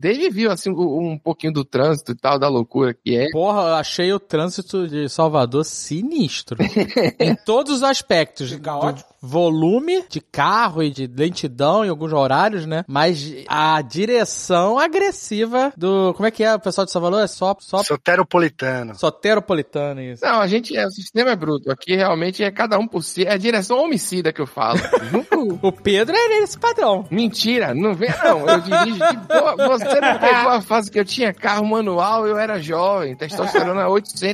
Dave viu, assim, um pouquinho do trânsito e tal, da loucura que é. Porra, eu achei o trânsito de Salvador sinistro. Em todos os aspectos. Caótico. Volume de carro e de lentidão em alguns horários, né? Mas a direção agressiva do... Como é que é o pessoal de Salvador? É Soteropolitano. Soteropolitano, isso. Não, o sistema é bruto. Aqui realmente é cada um por si. É a direção homicida que eu falo. O Pedro é esse padrão. Mentira, não vem não. Eu dirijo de boa. Você não pegou a fase que eu tinha carro manual, eu era jovem. Testosterona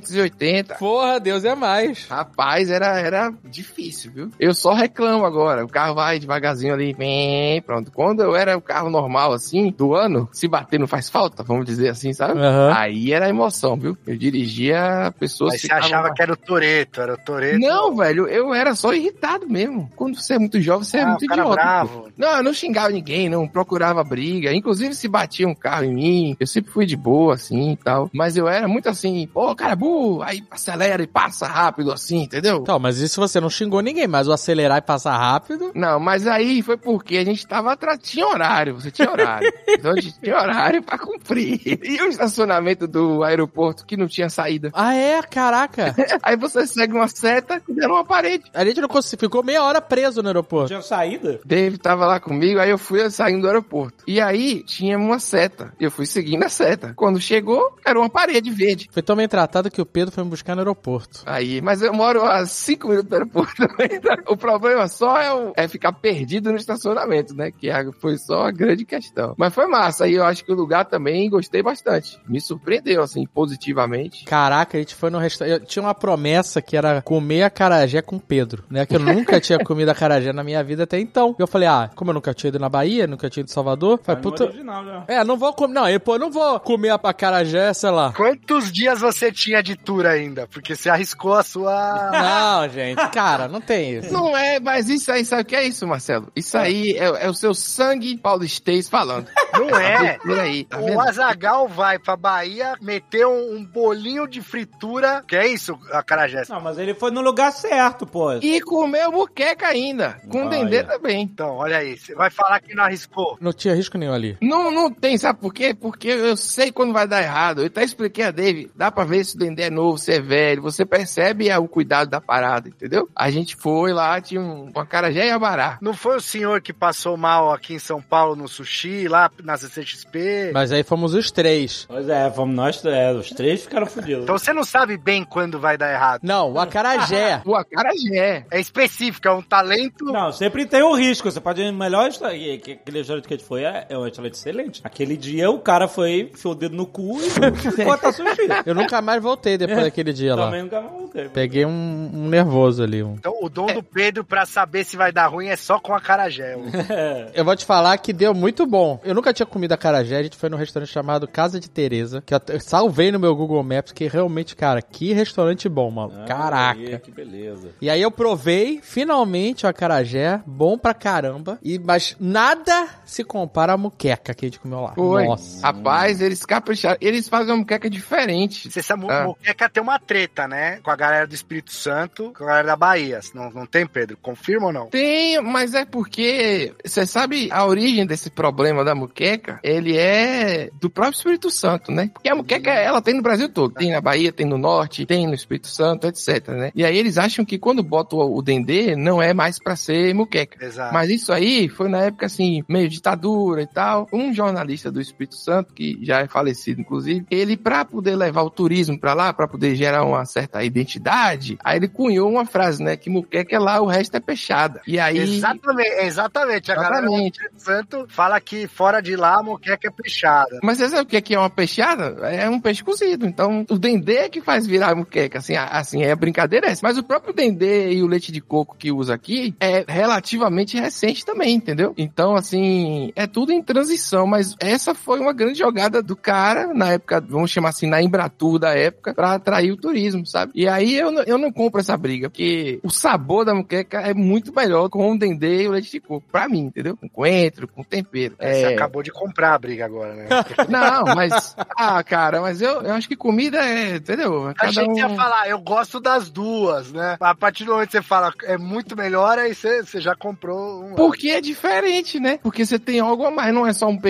880. Porra, Deus é mais. Rapaz, era difícil, viu? Eu só reclamo agora. O carro vai devagarzinho ali. Pronto. Quando eu era o carro normal, assim, do ano, se bater não faz falta, vamos dizer assim, sabe? Uhum. Aí era emoção, viu? Eu dirigia pessoas... Mas você achava que era o Toretto, Não, velho, eu era só irritado mesmo. Quando você é muito jovem, você é muito idiota. Bravo. Não, eu não xingava ninguém, não procurava briga. Inclusive, se batia um carro em mim, eu sempre fui de boa, assim, e tal. Mas eu era muito assim, pô, cara burro, aí acelera e passa rápido, assim, entendeu? Então, mas isso você não xingou ninguém, mas o acelerar e passar rápido... Não, mas aí foi porque a gente tava tinha horário, você tinha horário. Então a gente tinha horário pra cumprir. E o estacionamento do aeroporto que não tinha saída. Ah, é? Caraca. Aí você segue uma seta e deram uma parede. A gente não conseguiu, ficou meia hora preso no aeroporto. Tinha saída? Dave tava lá comigo, aí eu fui saindo do aeroporto. E aí tinha uma seta. Eu fui seguindo a seta. Quando chegou, era uma parede verde. Foi tão bem tratado que o Pedro foi me buscar no aeroporto. Aí, mas eu moro a 5 minutos do aeroporto. O problema só é ficar perdido no estacionamento, né? Que foi só a grande questão. Mas foi massa. Aí eu acho que o lugar também gostei bastante. Me surpreendeu, assim, positivamente. Caraca, a gente foi no restaurante. Tinha uma promessa que era comer acarajé com Pedro, né? Que eu nunca tinha comido acarajé na minha vida até então. Eu falei, como eu nunca tinha ido na Bahia, nunca tinha ido em Salvador, falei, puta. Original, né? Não vou comer. Não, eu não vou comer acarajé, sei lá. Quantos dias você tinha de tour ainda? Porque você arriscou a sua... Não, gente, cara, não tem isso. Não é, mas isso aí, sabe o que é isso, Marcelo? Isso aí é o seu sangue paulistês falando. Não é. Aí, tá o Azaghal vai pra Bahia meter um bolinho de fritura, que é isso, acarajé. Não, mas ele foi no lugar certo, pô. E comeu muqueca ainda, com dendê também. Então, olha aí, você vai falar que não arriscou. Não tinha risco nenhum ali. Não tem, sabe por quê? Porque eu sei quando vai dar errado. Eu até expliquei a Dave, dá pra ver se o dendê é novo, se é velho, você percebe o cuidado da parada, entendeu? A gente foi lá, tinha um acarajé e abará. Não foi o senhor que passou mal aqui em São Paulo no sushi, lá na CCXP? Mas aí fomos os três. Pois é, fomos nós, os três ficaram fodidos. Então você não sabe bem quando vai dar errado. Não, o acarajé. O acarajé. É específico, é um talento... Não, sempre tem um risco. Você pode ir melhor... Aquele restaurante que a gente foi é um restaurante excelente. Aquele dia o cara foi, enfiou o dedo no cu e botou sushi. Eu nunca mais voltei depois daquele dia lá. Também nunca mais voltei. Peguei um nervoso ali. Então o dom do Pedro pra saber se vai dar ruim é só com acarajé. Eu vou te falar que deu muito bom. Eu nunca tinha comido acarajé, a gente foi num restaurante chamado Casa de Teresa, que eu salvei no meu Google Maps, que realmente, cara, que restaurante bom, mano. Caraca. Aí, que beleza. E aí eu provei, finalmente, o acarajé, bom pra caramba, mas nada se compara à muqueca que a gente comeu lá. Foi. Nossa. Rapaz, eles capricharam. Eles fazem uma muqueca diferente. Você sabe, muqueca tem uma treta, né? Com a galera do Espírito Santo, com a galera da Bahia. Não tem, Pedro? Confirma ou não? Tem, mas é porque, você sabe, a origem desse problema da muqueca, ele é do próprio Espírito Santo, né? Porque a muqueca, ela tem no Brasil todo. Tem na Bahia, tem no Norte, tem no Espírito Santo, etc, né? E aí eles acham que quando botam o dendê, não é mais pra ser muqueca. Exato. Mas isso aí foi na época, assim, meio ditadura e tal. Um jornalista do Espírito Santo, que já é falecido, inclusive, ele, pra poder levar o turismo pra lá, pra poder gerar uma certa identidade, aí ele cunhou uma frase, né? Que muqueca é lá, o resto é peixada. E aí... Exatamente. A galera do Espírito Santo fala que fora de lá a moqueca é peixada. Mas você sabe o que é uma peixada? É um peixe cozido. Então, o dendê é que faz virar moqueca. Assim, a brincadeira é essa. Mas o próprio dendê e o leite de coco que usa aqui é relativamente recente também, entendeu? Então, assim, é tudo em transição. Mas essa foi uma grande jogada do cara, na época, vamos chamar assim, na Embratur da época, pra atrair o turismo, sabe? E aí eu não compro essa briga, porque o sabor da moqueca é muito melhor com o dendê e o leite de coco. Pra mim, entendeu? Com coentro, com tempero. Você acabou de comprar a briga agora, né? Não, mas... cara, mas eu acho que comida é... Entendeu? A gente ia falar, eu gosto das duas, né? A partir do momento que você fala, é muito melhor, aí você já comprou um... Porque é diferente, né? Porque você tem algo a mais, não é só um peixe cozido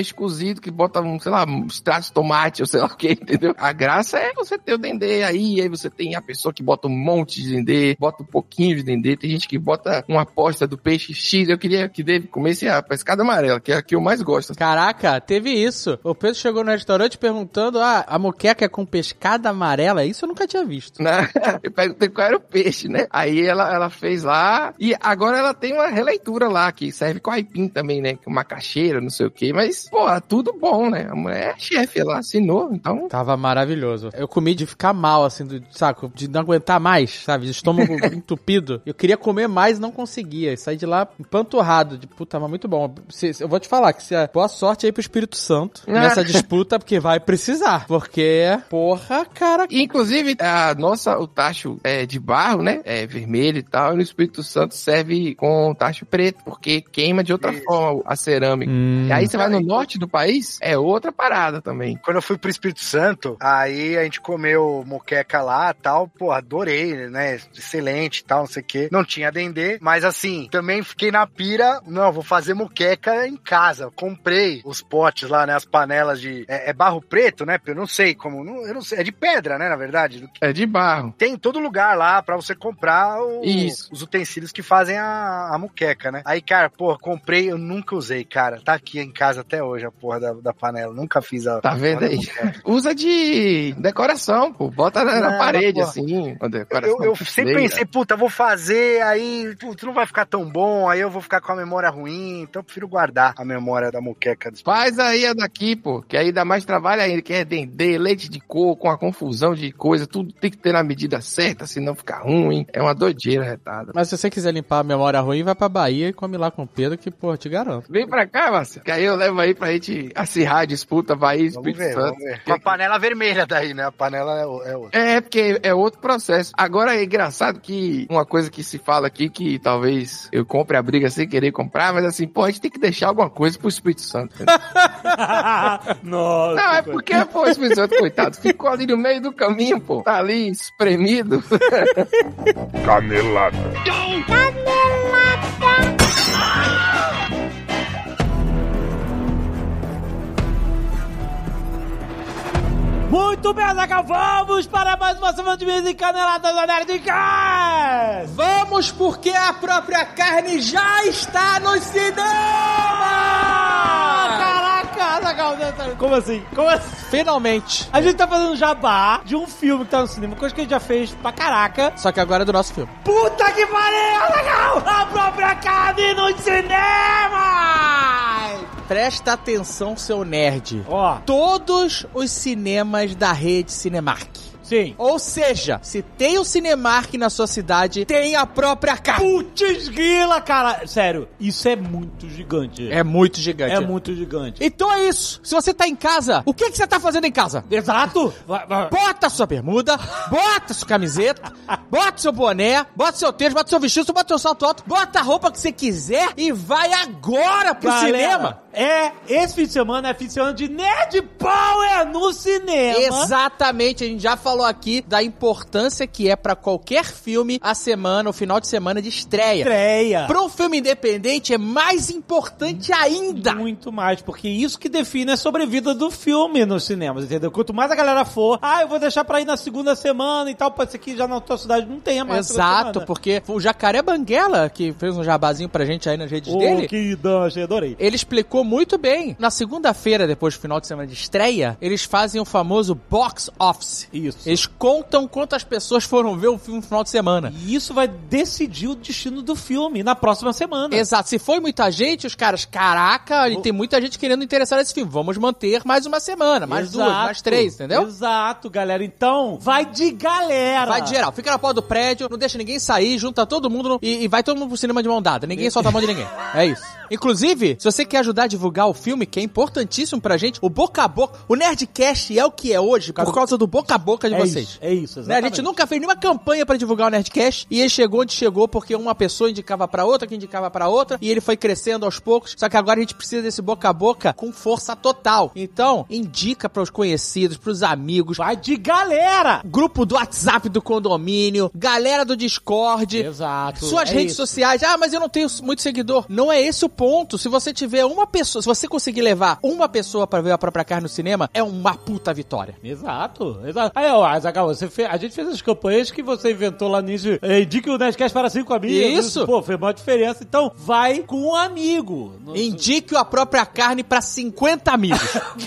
cozido que bota, sei lá, um extrato de tomate, ou sei lá o que, entendeu? A graça é você ter o dendê aí você tem a pessoa que bota um monte de dendê, bota um pouquinho de dendê, tem gente que bota uma aposta do peixe X. Eu queria que Dave comesse a pescada amarela, que é a que eu mais gosto. Caraca, teve isso. O Pedro chegou no restaurante perguntando, a moqueca é com pescada amarela? Isso eu nunca tinha visto. Eu perguntei qual era o peixe, né? Aí ela fez lá, e agora ela tem uma releitura lá, que serve com aipim também, né? Com macaxeira, não sei o que, mas, pô, tudo bom, né? A mulher é chefe, ela assinou, então... Tava maravilhoso. Eu comi de ficar mal, assim, saco, de não aguentar mais, sabe? De estômago entupido. Eu queria comer mais e não conseguia. E saí de lá empanturrado, de puta, mas muito bom. Eu vou te falar que boa sorte aí pro Espírito Santo nessa disputa, porque vai precisar. Porque, porra, cara... Inclusive, o tacho é de barro, né? É vermelho e tal, e no Espírito Santo serve com tacho preto, porque queima de outra forma a cerâmica. E aí você vai no norte do país, é outra parada também. Quando eu fui pro Espírito Santo, aí a gente comeu moqueca lá e tal, pô, adorei, né? Excelente e tal, não sei o quê. Não tinha dendê, mas assim, também fiquei na pira, não, vou fazer moqueca em casa. Comprei os potes lá, né? As panelas de... É barro preto, né? Eu não sei como... eu não sei, é de pedra, né? Na verdade. É de barro. Tem em todo lugar lá pra você comprar os utensílios que fazem a moqueca, né? Aí, cara, pô, comprei, eu nunca usei, cara. Tá aqui em casa até hoje a porra da panela. Nunca fiz a... Tá vendo aí? Usa de decoração, pô. Bota na parede, porra. Assim. Eu sempre pensei, puta, vou fazer, aí, puta, não vai ficar tão bom, aí eu vou ficar com a memória ruim, então eu prefiro guardar a memória da moqueca. Faz aí a daqui, pô, que aí dá mais trabalho ainda, que é dendê, leite de coco, com a confusão de coisa, tudo tem que ter na medida certa, senão fica ruim. É uma doideira retada. Mas se você quiser limpar a memória ruim, vai pra Bahia e come lá com o Pedro, que, pô, te garanto. Vem pra cá, Márcio, que aí eu levo aí pra gente acirrar a disputa Bahia e Espírito Santo. Vamos ver. Com a panela vermelha daí, né? A panela é outra. É, porque é outro processo. Agora é engraçado que uma coisa que se fala aqui, que talvez eu compre a briga sem querer comprar, mas assim, pô, a gente tem que deixar alguma coisa pro Espírito Santo. Nossa. Não, é porque, pô, o Espírito Santo, coitado, ficou ali no meio do caminho, pô. Tá ali, espremido. Canelada. Muito bem, Azaghal, vamos para mais uma semana de Mesa e Caneladas da Nerdcast! Vamos, porque a própria carne já está no cinema! Caraca, Azaghal, como assim? Finalmente. A gente tá fazendo jabá de um filme que tá no cinema, coisa que a gente já fez pra caraca. Só que agora é do nosso filme. Puta que pariu, Azaghal! A própria carne no cinema! Presta atenção, seu nerd. Ó. Todos os cinemas da rede Cinemark. Sim. Ou seja, se tem o Cinemark na sua cidade, tem a própria carne. Putz grila, cara. Sério, isso é muito gigante. É muito gigante. É muito gigante. Então é isso. Se você tá em casa, o que você tá fazendo em casa? Exato. Bota sua bermuda, bota sua camiseta, bota seu boné, bota seu tênis, bota seu vestido, bota seu salto alto, bota a roupa que você quiser e vai agora pro cinema. Esse fim de semana é fim de semana de Nerd Power no cinema. Exatamente, a gente já falou aqui da importância que é pra qualquer filme a semana, o final de semana de estreia. Pra um filme independente é mais importante ainda. Muito mais, porque isso que define a sobrevida do filme nos cinemas, entendeu? Quanto mais a galera for, eu vou deixar pra ir na segunda semana e tal, pode ser que já na tua cidade não tenha mais. Exato, porque o Jacaré Banguela, que fez um jabazinho pra gente aí nas redes dele. Que dança, adorei. Ele explicou muito bem. Na segunda-feira, depois do final de semana de estreia, eles fazem o famoso box office. Isso. Eles contam quantas pessoas foram ver o filme no final de semana. E isso vai decidir o destino do filme na próxima semana. Exato. Se foi muita gente, os caras, caraca, tem muita gente querendo interessar nesse filme. Vamos manter mais uma semana, mais duas, mais três, entendeu? Exato, galera. Então, vai de galera. Vai de geral. Fica na porta do prédio, não deixa ninguém sair, junta todo mundo e vai todo mundo pro cinema de mão dada. Ninguém solta a mão de ninguém. É isso. Inclusive, se você quer ajudar a divulgar o filme, que é importantíssimo pra gente, o boca a boca, o Nerdcast é o que é hoje por causa do boca a boca de vocês. É isso, Né? exatamente. A gente nunca fez nenhuma campanha pra divulgar o Nerdcast e ele chegou onde chegou porque uma pessoa indicava pra outra, que indicava pra outra, e ele foi crescendo aos poucos. Só que agora a gente precisa desse boca a boca com força total. Então, indica pros conhecidos, pros amigos. Vai de galera! Grupo do WhatsApp do condomínio, galera do Discord. Exato. Suas redes sociais. Ah, mas eu não tenho muito seguidor. Não é esse o ponto. Se você tiver uma pessoa, se você conseguir levar uma pessoa pra ver A Própria Carne no cinema, é uma puta vitória. Exato. Aí, ó, Azaghal, a gente fez as campanhas que você inventou lá nisso. Indique o Nerdcast para 5 amigos. Isso. Pô, fez uma diferença. Então, vai com um amigo. Indique A Própria Carne pra 50 amigos.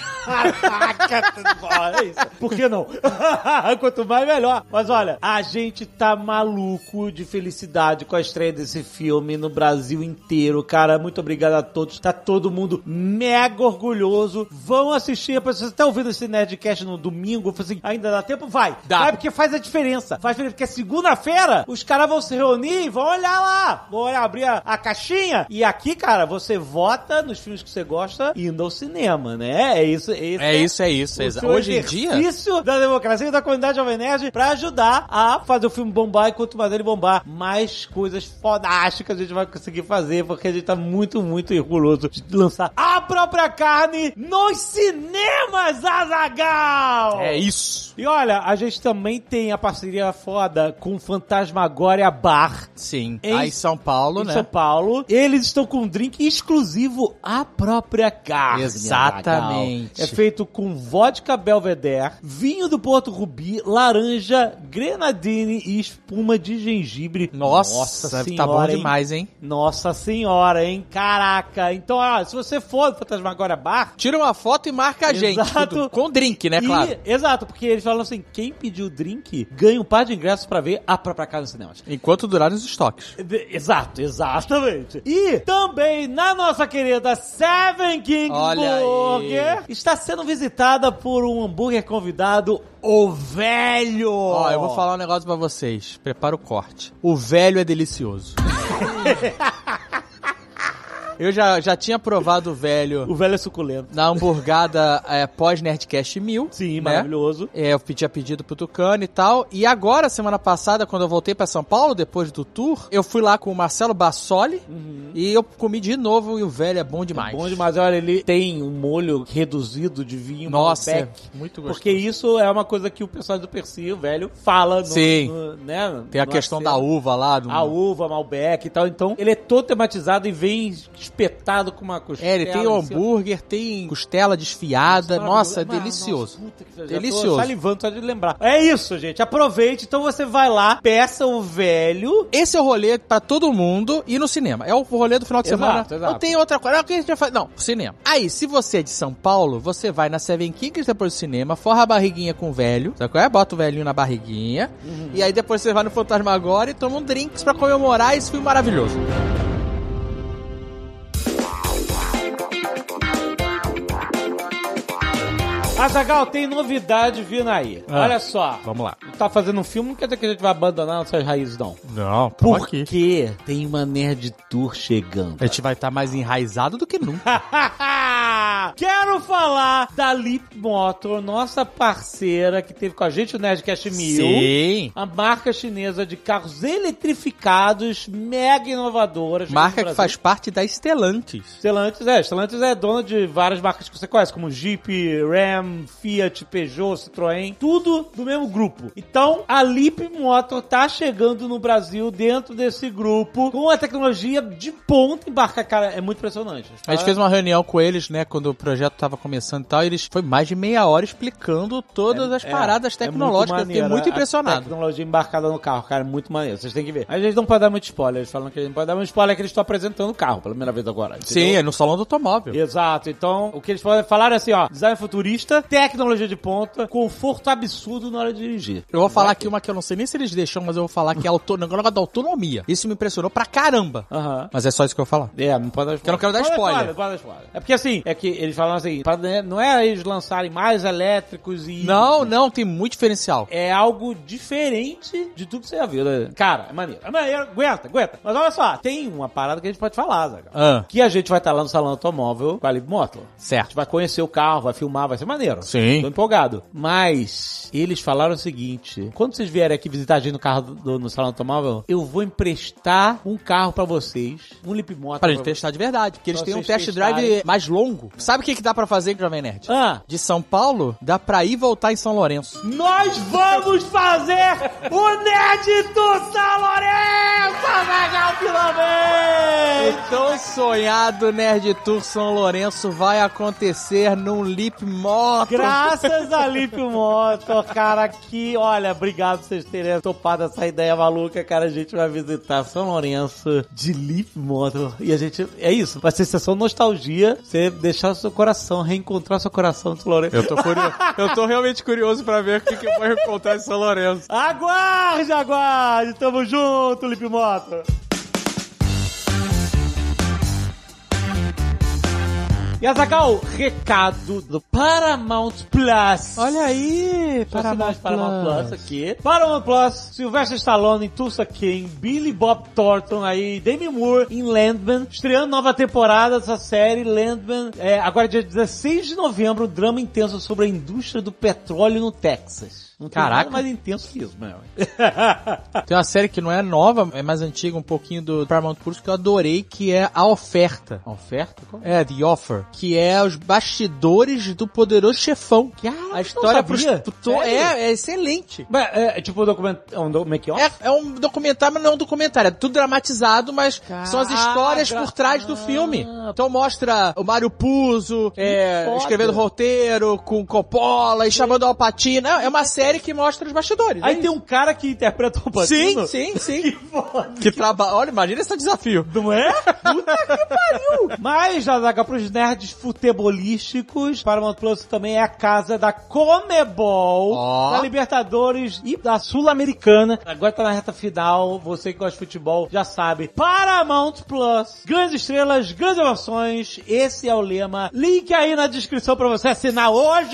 Caraca, é isso. Por que não? Quanto mais, melhor. Mas olha, a gente tá maluco de felicidade com a estreia desse filme no Brasil inteiro, cara. Muito obrigado a todos. Tá todo mundo mega orgulhoso. Vão assistir. Se você tá ouvindo esse Nerdcast no domingo, assim, ainda dá tempo? Vai. Dá. Vai, porque faz a diferença. Faz diferença, porque segunda-feira os caras vão se reunir e vão olhar lá. Vão abrir a caixinha. E aqui, cara, você vota nos filmes que você gosta indo ao cinema, né? É isso. É isso. Hoje em dia... Exercício da democracia e da comunidade Jovem Nerd pra ajudar a fazer o filme bombar, e quanto mais ele bombar, mais coisas fodásticas a gente vai conseguir fazer, porque a gente tá muito, muito orgulhoso de lançar A Própria Carne nos cinemas, Azaghal! É isso. E olha, a gente também tem a parceria foda com o Fantasmagoria Bar. Sim. Em São Paulo, né? São Paulo. Eles estão com um drink exclusivo A Própria Carne. Exatamente. É feito com vodka Belvedere, vinho do Porto Rubi, laranja, grenadine e espuma de gengibre. Nossa senhora, tá bom hein? demais, hein? Nossa senhora, hein? Caraca. Então, se você for do Fantasmagoria Bar... Tira uma foto e marca a gente. Exato. Tudo com drink, né, claro? Exato, porque eles falam assim, quem pediu o drink ganha um par de ingressos pra ver A Própria Carne nos cinemas. Enquanto durarem os estoques. Exatamente. E também na nossa querida Seven Kings Olha Burger aí. está sendo visitada por um hambúrguer convidado, o Velho. Ó, eu vou falar um negócio pra vocês. Prepara o corte. O Velho é delicioso. Eu já tinha provado o Velho O Velho é suculento. na hamburgada pós-Nerdcast 1000. Sim, né? maravilhoso. Eu tinha pedido pro Tucano e tal. E agora, semana passada, quando eu voltei pra São Paulo, depois do tour, eu fui lá com o Marcelo Bassoli e eu comi de novo e o Velho é bom demais. Bom demais. Olha, ele tem um molho reduzido de vinho. Nossa, Malbec, muito gostoso. porque isso é uma coisa que o pessoal do Percy, o Velho, fala. Sim. Né, Tem a questão da uva lá. A uva, Malbec e tal. Então, ele é todo tematizado e vem espetado com uma costela. Ele tem o em cima. hambúrguer, tem costela desfiada. Nossa, é delicioso. Nossa, puta que já Delicioso. tô salivando só de lembrar. É isso, gente. Aproveite. Então você vai lá, peça o Velho. Esse é o rolê pra todo mundo ir no cinema. É o rolê do final de Exato, semana. exato. Não tem outra coisa. Não, o que a gente vai fazer? Não, cinema. Aí, se você é de São Paulo, você vai na Seven Kings depois do cinema, forra a barriguinha com o Velho. Sabe qual é? Bota o velhinho na barriguinha. E aí depois você vai no Fantasmagoria e toma um drinks pra comemorar esse filme maravilhoso. Azaghal, tem novidade vindo aí. Olha só. Vamos lá. Tá fazendo um filme, não quer dizer que a gente vai abandonar nossas raízes, não. Não, Porque tem uma Nerd Tour chegando. A gente vai estar mais enraizado do que nunca. Quero falar da Leap Motor, nossa parceira que teve com a gente o Nerdcast 1000. Sim. A marca chinesa de carros eletrificados, mega inovadoras. Marca que faz parte da Stellantis. Stellantis é dona de várias marcas que você conhece, como Jeep, Ram, Fiat, Peugeot, Citroën, tudo do mesmo grupo. Então, a Leap Motor tá chegando no Brasil dentro desse grupo com a tecnologia de ponta embarca, cara, é muito impressionante. A gente fez uma reunião com eles, né, quando o projeto tava começando e tal, e eles foi mais de meia hora explicando todas as paradas tecnológicas. Eu fiquei muito impressionado. A tecnologia embarcada no carro, cara, é muito maneiro. Vocês têm que ver. A gente não pode dar muito spoiler. Eles falam que a gente não pode dar muito spoiler, que eles estão apresentando o carro pela primeira vez agora. Entendeu? Sim, é no salão do automóvel. Exato. Então, o que eles podem falar é assim, ó, design futurista, tecnologia de ponta, conforto absurdo na hora de dirigir. Eu vou falar aqui uma que eu não sei nem se eles deixam, mas eu vou falar que é o negócio da autonomia. Isso me impressionou pra caramba. Mas é só isso que eu vou falar. Não pode dar spoiler. Porque eu não quero dar spoiler. Não pode dar spoiler. É porque assim, é que eles falaram assim, não é eles lançarem mais elétricos e... Não, tem muito diferencial. É algo diferente de tudo que você já viu, né? Cara, é maneiro, aguenta. Mas olha só, tem uma parada que a gente pode falar, Zagal. Que a gente vai estar lá no salão automóvel com a Live Motor. Certo. A gente vai conhecer o carro, vai filmar, vai ser maneiro. Sim. Tô empolgado. Mas eles falaram o seguinte, quando vocês vierem aqui visitar a gente no carro no salão automóvel, eu vou emprestar um carro pra vocês, um Leap Motor. Pra gente testar de verdade, porque eles têm um test drive mais longo. Sabe o que dá pra fazer, Jovem Nerd? De São Paulo, dá pra ir e voltar em São Lourenço. Nós vamos fazer o Nerd do São Lourenço, Zagal, finalmente! O tão sonhado Nerd Tour São Lourenço vai acontecer num Leap Motor. Graças a Leap Motor, cara, que, olha, obrigado por vocês terem topado essa ideia maluca, cara, a gente vai visitar São Lourenço de Leap Motor, e a gente, é isso, vai ser sessão nostalgia, você deixar o seu coração, reencontrar seu coração de São Lourenço. Eu tô curioso, eu tô realmente curioso pra ver o que eu vou encontrar em São Lourenço. Aguarde, tamo junto, Leap Motor. E Azaghal, recado do Paramount Plus. Olha aí, Paramount Plus aqui. Paramount Plus, Sylvester Stallone em Tulsa King, Billy Bob Thornton aí, Demi Moore em Landman, estreando nova temporada dessa série, Landman, agora dia 16 de novembro, um drama intenso sobre a indústria do petróleo no Texas. Não tem nada mais intenso que isso, meu. Tem uma série que não é nova, é mais antiga, um pouquinho do Paramount Plus, que eu adorei, que é A Oferta. A Oferta? Como? É, The Offer. Que é os bastidores do Poderoso Chefão. A história é excelente. É tipo um make-off? É um documentário, mas não é um documentário. É tudo dramatizado, mas são as histórias por trás do filme. Então mostra o Mário Puzo escrevendo roteiro com Coppola e chamando o Al Pacino. É uma série que mostra os bastidores. Aí tem um cara que interpreta o Pacino. Sim. Que foda. Que trabalha. Olha, imagina esse desafio. Não é? Puta que pariu. Mas, Zaga, pros nerds futebolísticos, Paramount Plus também é a casa da Conmebol, da Libertadores e da Sul-Americana. Agora tá na reta final, você que gosta de futebol já sabe. Paramount Plus, grandes estrelas, grandes emoções, esse é o lema. Link aí na descrição pra você assinar hoje.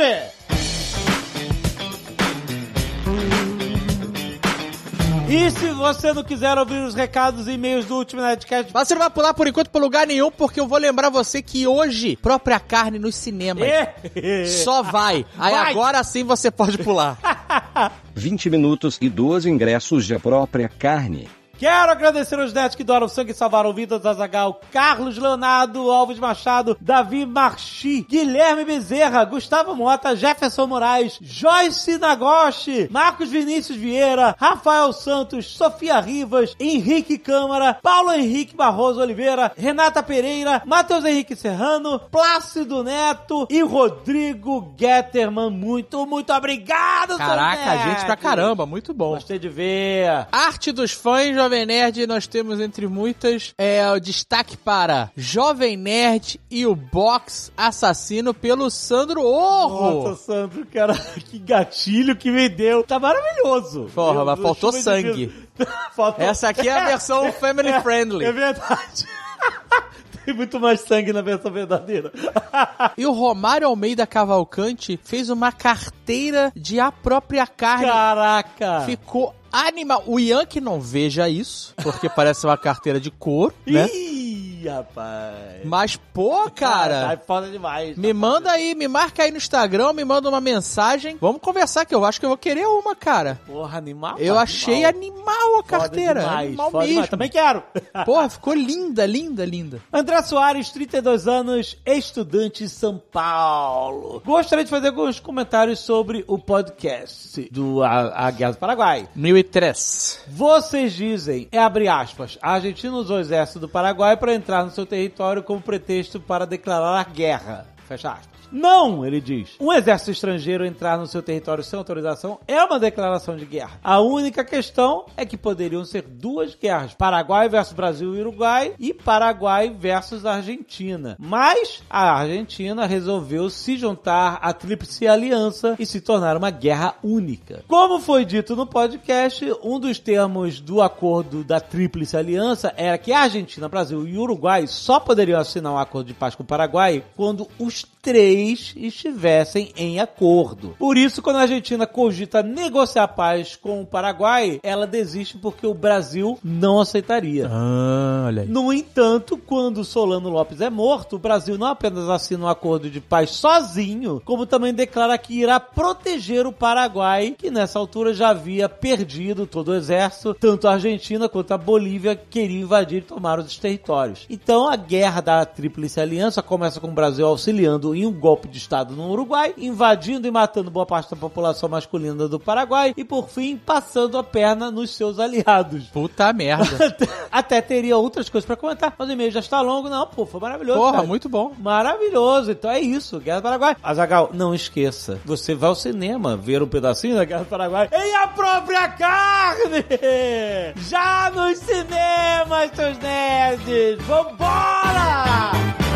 E se você não quiser ouvir os recados e e-mails do último Nerdcast... Mas você não vai pular por enquanto pra lugar nenhum, porque eu vou lembrar você que hoje, própria carne nos cinemas. Só vai. Aí agora sim você pode pular. 20 minutos e 12 ingressos de própria carne. Quero agradecer aos netos que doaram sangue e salvaram vidas, Azaghal, Carlos Leonardo, Alves Machado, Davi Marchi, Guilherme Bezerra, Gustavo Mota, Jefferson Moraes, Joyce Nagoshi, Marcos Vinícius Vieira, Rafael Santos, Sofia Rivas, Henrique Câmara, Paulo Henrique Barroso Oliveira, Renata Pereira, Matheus Henrique Serrano, Plácido Neto e Rodrigo Getterman. Muito obrigado, Caraca, gente pra caramba, muito bom. Gostei de ver. Arte dos fãs, Jovem Nerd, nós temos entre muitas o destaque para Jovem Nerd e o Box Assassino pelo Sandro Orro. Nossa, Sandro, cara, que gatilho que me deu. Tá maravilhoso. Porra, mas faltou sangue. Essa aqui é a versão family friendly. É verdade. Tem muito mais sangue na versão verdadeira. E o Romário Almeida Cavalcante fez uma carteira de A Própria Carne. Caraca! Ficou animal. O Ian que não veja isso, porque parece uma carteira de couro, né? Ih, rapaz. Mas, pô, cara. Tá foda demais. Me manda aí, me marca aí no Instagram, me manda uma mensagem. Vamos conversar, que eu acho que eu vou querer uma, cara. Porra, animal. Eu achei animal a carteira. Foda demais, animal foda mesmo. Demais. Também quero. Porra, ficou linda, linda, linda. André Soares, 32 anos, estudante em São Paulo. Gostaria de fazer alguns comentários sobre o podcast do A Guerra do Paraguai. 1003. Vocês dizem, abre aspas, a Argentina usou o exército do Paraguai para entrar no seu território como pretexto para declarar a guerra. Fecha aspas. Não, ele diz. Um exército estrangeiro entrar no seu território sem autorização é uma declaração de guerra. A única questão é que poderiam ser duas guerras. Paraguai versus Brasil e Uruguai e Paraguai versus Argentina. Mas a Argentina resolveu se juntar à Tríplice Aliança e se tornar uma guerra única. Como foi dito no podcast, um dos termos do acordo da Tríplice Aliança era que a Argentina, Brasil e Uruguai só poderiam assinar um acordo de paz com o Paraguai quando os três estivessem em acordo. Por isso, quando a Argentina cogita negociar paz com o Paraguai, ela desiste porque o Brasil não aceitaria. Olha aí. No entanto, quando Solano Lopes é morto, o Brasil não apenas assina um acordo de paz sozinho, como também declara que irá proteger o Paraguai, que nessa altura já havia perdido todo o exército, tanto a Argentina quanto a Bolívia queriam invadir e tomar os territórios. Então, a guerra da Tríplice Aliança começa com o Brasil auxiliando em um golpe de Estado no Uruguai, invadindo e matando boa parte da população masculina do Paraguai e, por fim, passando a perna nos seus aliados. Puta merda. Até teria outras coisas pra comentar, mas o e-mail já está longo. Não, pô, foi maravilhoso. Porra, cara. muito bom. Maravilhoso. Então é isso, Guerra do Paraguai. Azaghal, não esqueça, você vai ao cinema ver um pedacinho da Guerra do Paraguai em a própria carne! Já nos cinemas, seus nerds! Vambora!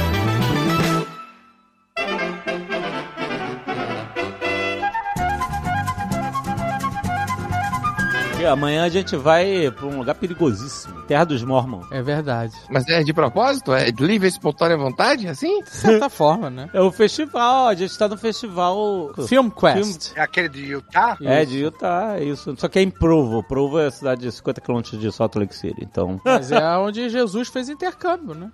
E amanhã a gente vai pra um lugar perigosíssimo. Terra dos Mormons. É verdade. Mas é de propósito? É de livre e espontânea vontade, assim? De certa forma, né? É o festival, a gente tá no festival... Film Quest. É aquele de Utah? É, de Utah, é isso. Só que é em Provo. Provo é a cidade de 50 km de Salt Lake City, então... Mas é onde Jesus fez intercâmbio, né?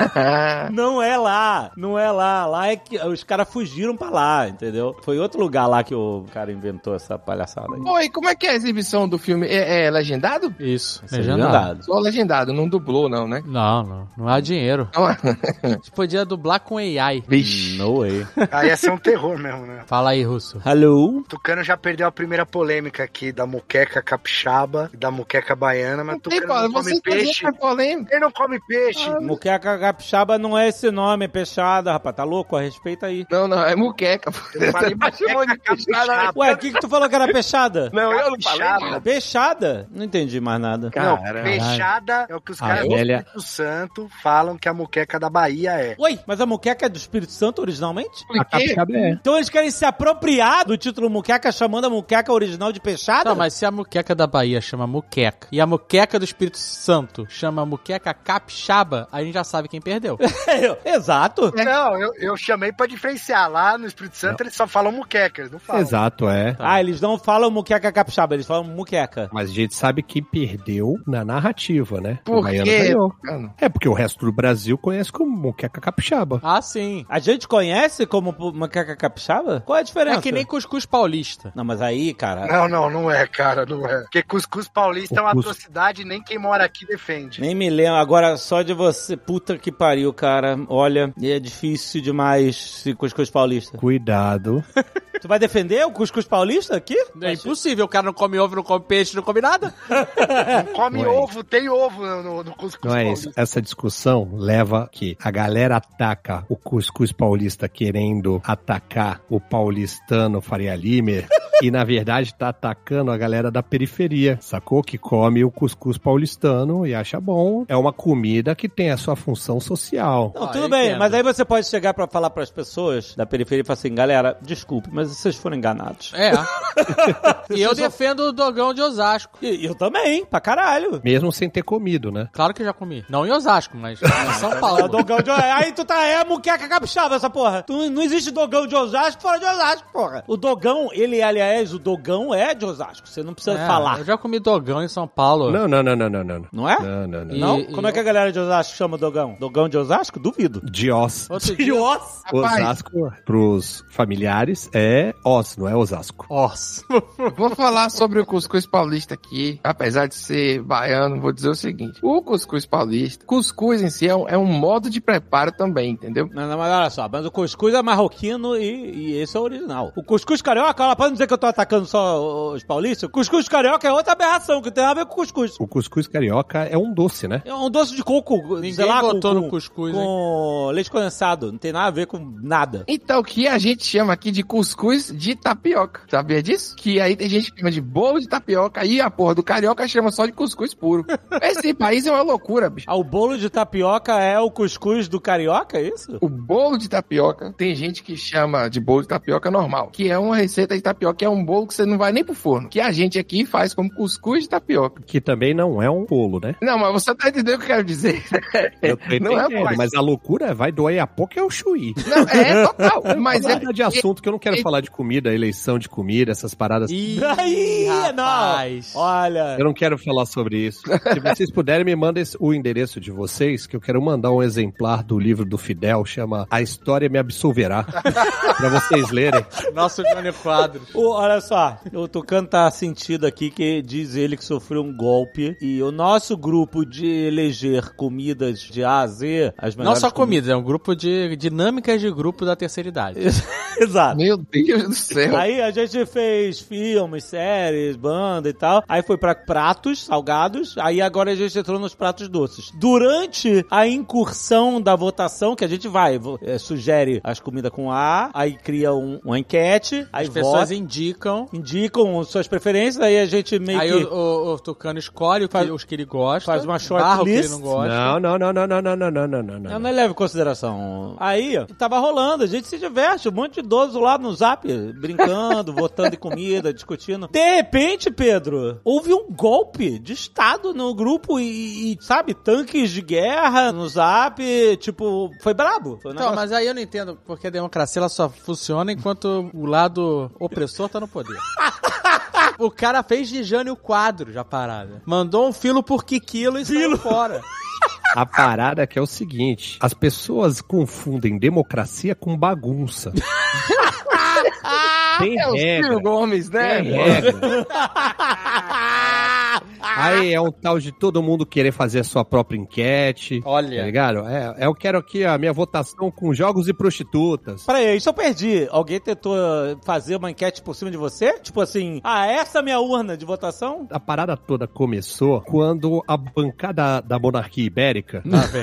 Não é lá, não é lá. Lá é que os caras fugiram pra lá, entendeu? Foi outro lugar lá que o cara inventou essa palhaçada aí. Oi, como é que é a exibição do filme? É legendado? Isso. Legendado. Só legendado, não dublou não, né? Não há dinheiro. A gente podia dublar com AI. Vixe. No way. Aí ia ser um terror mesmo, né? Fala aí, Russo. Hello? Tucano já perdeu a primeira polêmica aqui da muqueca capixaba e da muqueca baiana, mas Tucano não come peixe. Ele não come peixe. Muqueca capixaba não é esse nome, é peixada, rapaz. Tá louco? Respeita aí. Não, é muqueca. Eu falei muqueca capixaba. Ué, o que tu falou que era peixada? Não, eu não falei. Capixaba. Peixada? Não entendi mais nada. Não, Caralho. peixada é o que os caras do velha. Espírito Santo falam que a muqueca da Bahia é. Oi, mas a muqueca é do Espírito Santo originalmente? Por quê? Então eles querem se apropriar do título muqueca chamando a muqueca original de peixada? Não, mas se a muqueca da Bahia chama muqueca e a muqueca do Espírito Santo chama muqueca capixaba, a gente já sabe quem perdeu. Exato. Não, eu chamei pra diferenciar. Lá no Espírito Santo eles só falam muqueca, eles não falam. Exato, é. Ah, eles não falam muqueca capixaba, eles falam muqueca. Mas a gente sabe que perdeu na narrativa, né? O Por baiano quê? ganhou. Mano? É porque o resto do Brasil conhece como muqueca capixaba. Ah, sim. A gente conhece como muqueca capixaba? Qual é a diferença? É que nem cuscuz paulista. Não, mas aí, cara... Não é, cara, não é. Porque cuscuz paulista é uma Cuscuz. atrocidade e nem quem mora aqui defende. Nem me lembro. Agora, só de você... Puta que pariu, cara. Olha, é difícil demais esse cuscuz paulista. Cuidado. Tu vai defender o cuscuz paulista aqui? É impossível, o cara não come ovo, não come peixe, não come nada. Come Não é ovo, tem ovo no cuscuz Não é paulista. isso. Essa discussão leva que a galera ataca o cuscuz paulista querendo atacar o paulistano Faria Limer e, na verdade, tá atacando a galera da periferia, sacou? Que come o cuscuz paulistano e acha bom. É uma comida que tem a sua função social. Não, Ah, tudo eu bem, entendo. mas aí você pode chegar pra falar pras pessoas da periferia e falar assim, galera, desculpe, mas vocês foram enganados. É. E eu defendo o dogão de Osasco. E eu também, pra caralho. Mesmo sem ter comido, né? Claro que eu já comi. Não em Osasco, mas em São É Paulo. dogão de... Aí tu tá... É a muqueca capixaba essa porra. Não existe dogão de Osasco fora de Osasco, porra. O dogão, ele, aliás, o dogão é de Osasco. Você não precisa É, falar. Eu já comi dogão em São Paulo. Não. Não é? Não. E- Não? Como é que a galera de Osasco chama dogão? Dogão de Osasco? Duvido. De Os. Outro dia... Nossa! Rapaz. Osasco, pros familiares, é Os, não é Osasco. Nossa. Vou falar sobre o cuscuz paulista aqui. Apesar de ser baiano, vou dizer o seguinte. O cuscuz paulista, cuscuz em si é um modo de preparo também, entendeu? Não, mas olha só, mas o cuscuz é marroquino e esse é o original. O cuscuz carioca, ela pode dizer que eu tô atacando só os paulistas? Cuscuz carioca é outra aberração, que tem a ver com cuscuz. O cuscuz carioca é um doce, né? É um doce de coco, Ninguém sei lá, botou no cuscuz, com leite condensado. Não tem nada a ver com nada. Então, o que a gente chama aqui de cuscuz de tapioca. Sabia disso? Que aí tem gente que chama de bolo de tapioca e a porra do carioca chama só de cuscuz puro. Esse país é uma loucura, bicho. Ah, o bolo de tapioca é o cuscuz do carioca, é isso? O bolo de tapioca, tem gente que chama de bolo de tapioca normal, que é uma receita de tapioca, que é um bolo que você não vai nem pro forno, que a gente aqui faz como cuscuz de tapioca. Que também não é um bolo, né? Não, mas você tá entendendo o que eu quero dizer? Eu tô entendendo, Não é, mas a loucura vai doer a pouco é o chuí. Não, é total, mas é... De assunto que eu não quero falar de comida, eleição de comida, essas paradas. Ih, Aí, rapaz. não. Olha. Eu não quero falar sobre isso. Se vocês puderem, me mandem o endereço de vocês, que eu quero mandar um exemplar do livro do Fidel, chama A História Me Absolverá, pra vocês lerem. Nosso Johnny Quadros. Olha só, o Tucano tá sentido aqui que diz ele que sofreu um golpe e o nosso grupo de eleger comidas de A a Z, as Não melhores só comida, é um grupo de dinâmicas de grupo da terceira idade. Exato. Meu Deus do céu. Aí a gente fez filmes, séries, banda e tal. Aí foi pra pratos salgados. Aí agora a gente entrou nos pratos doces. Durante a incursão da votação, que a gente vai, sugere as comidas com A, aí cria uma enquete, aí As pessoas vota, indicam suas preferências, aí a gente meio Aí que o Tucano escolhe os que ele gosta. faz uma short barra o que ele list. não gosta. Não. eu não levo em consideração. Aí, tava rolando, a gente se diverte, um monte de idoso lá no Zap, brincando, votando em comida, discutindo. De repente, Pedro, houve um golpe de Estado no grupo e sabe, tanques de guerra no Zap, tipo, foi brabo. Foi um Então, negócio... mas aí eu não entendo porque a democracia ela só funciona enquanto o lado opressor tá no poder. O cara fez de Jânio Quadros a parada. Mandou um filo por quilo e saiu fora. A parada é que é o seguinte, as pessoas confundem democracia com bagunça. Tem É o regra. Ciro Gomes, né? Tem regra. Aí é um tal de todo mundo querer fazer a sua própria enquete. Olha. Tá ligado? Eu quero aqui a minha votação com jogos e prostitutas. Peraí, isso eu perdi. Alguém tentou fazer uma enquete por cima de você? Tipo assim, essa é a minha urna de votação? A parada toda começou quando a bancada da monarquia ibérica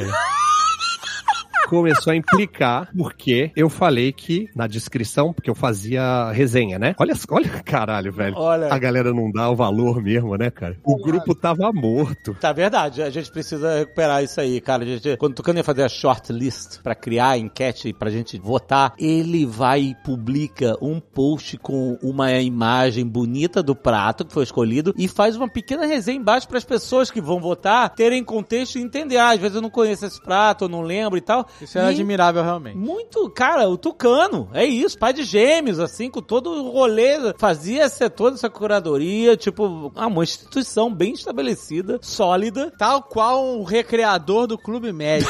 começou a implicar, porque eu falei que, na descrição, porque eu fazia resenha, né? Olha, caralho, velho. Olha. A galera não dá o valor mesmo, né, cara? O grupo tava morto. Tá verdade, a gente precisa recuperar isso aí, cara. Quando o Tucano ia fazer a shortlist pra criar a enquete pra gente votar, ele vai e publica um post com uma imagem bonita do prato que foi escolhido e faz uma pequena resenha embaixo pras pessoas que vão votar terem contexto e entender. Às vezes eu não conheço esse prato, eu não lembro e tal. Isso era admirável, realmente. Muito, cara, o Tucano, é isso, pai de gêmeos, assim, com todo o rolê, fazia toda essa curadoria, tipo, uma instituição bem estabelecida, sólida. Tal qual um recreador do Clube Médio.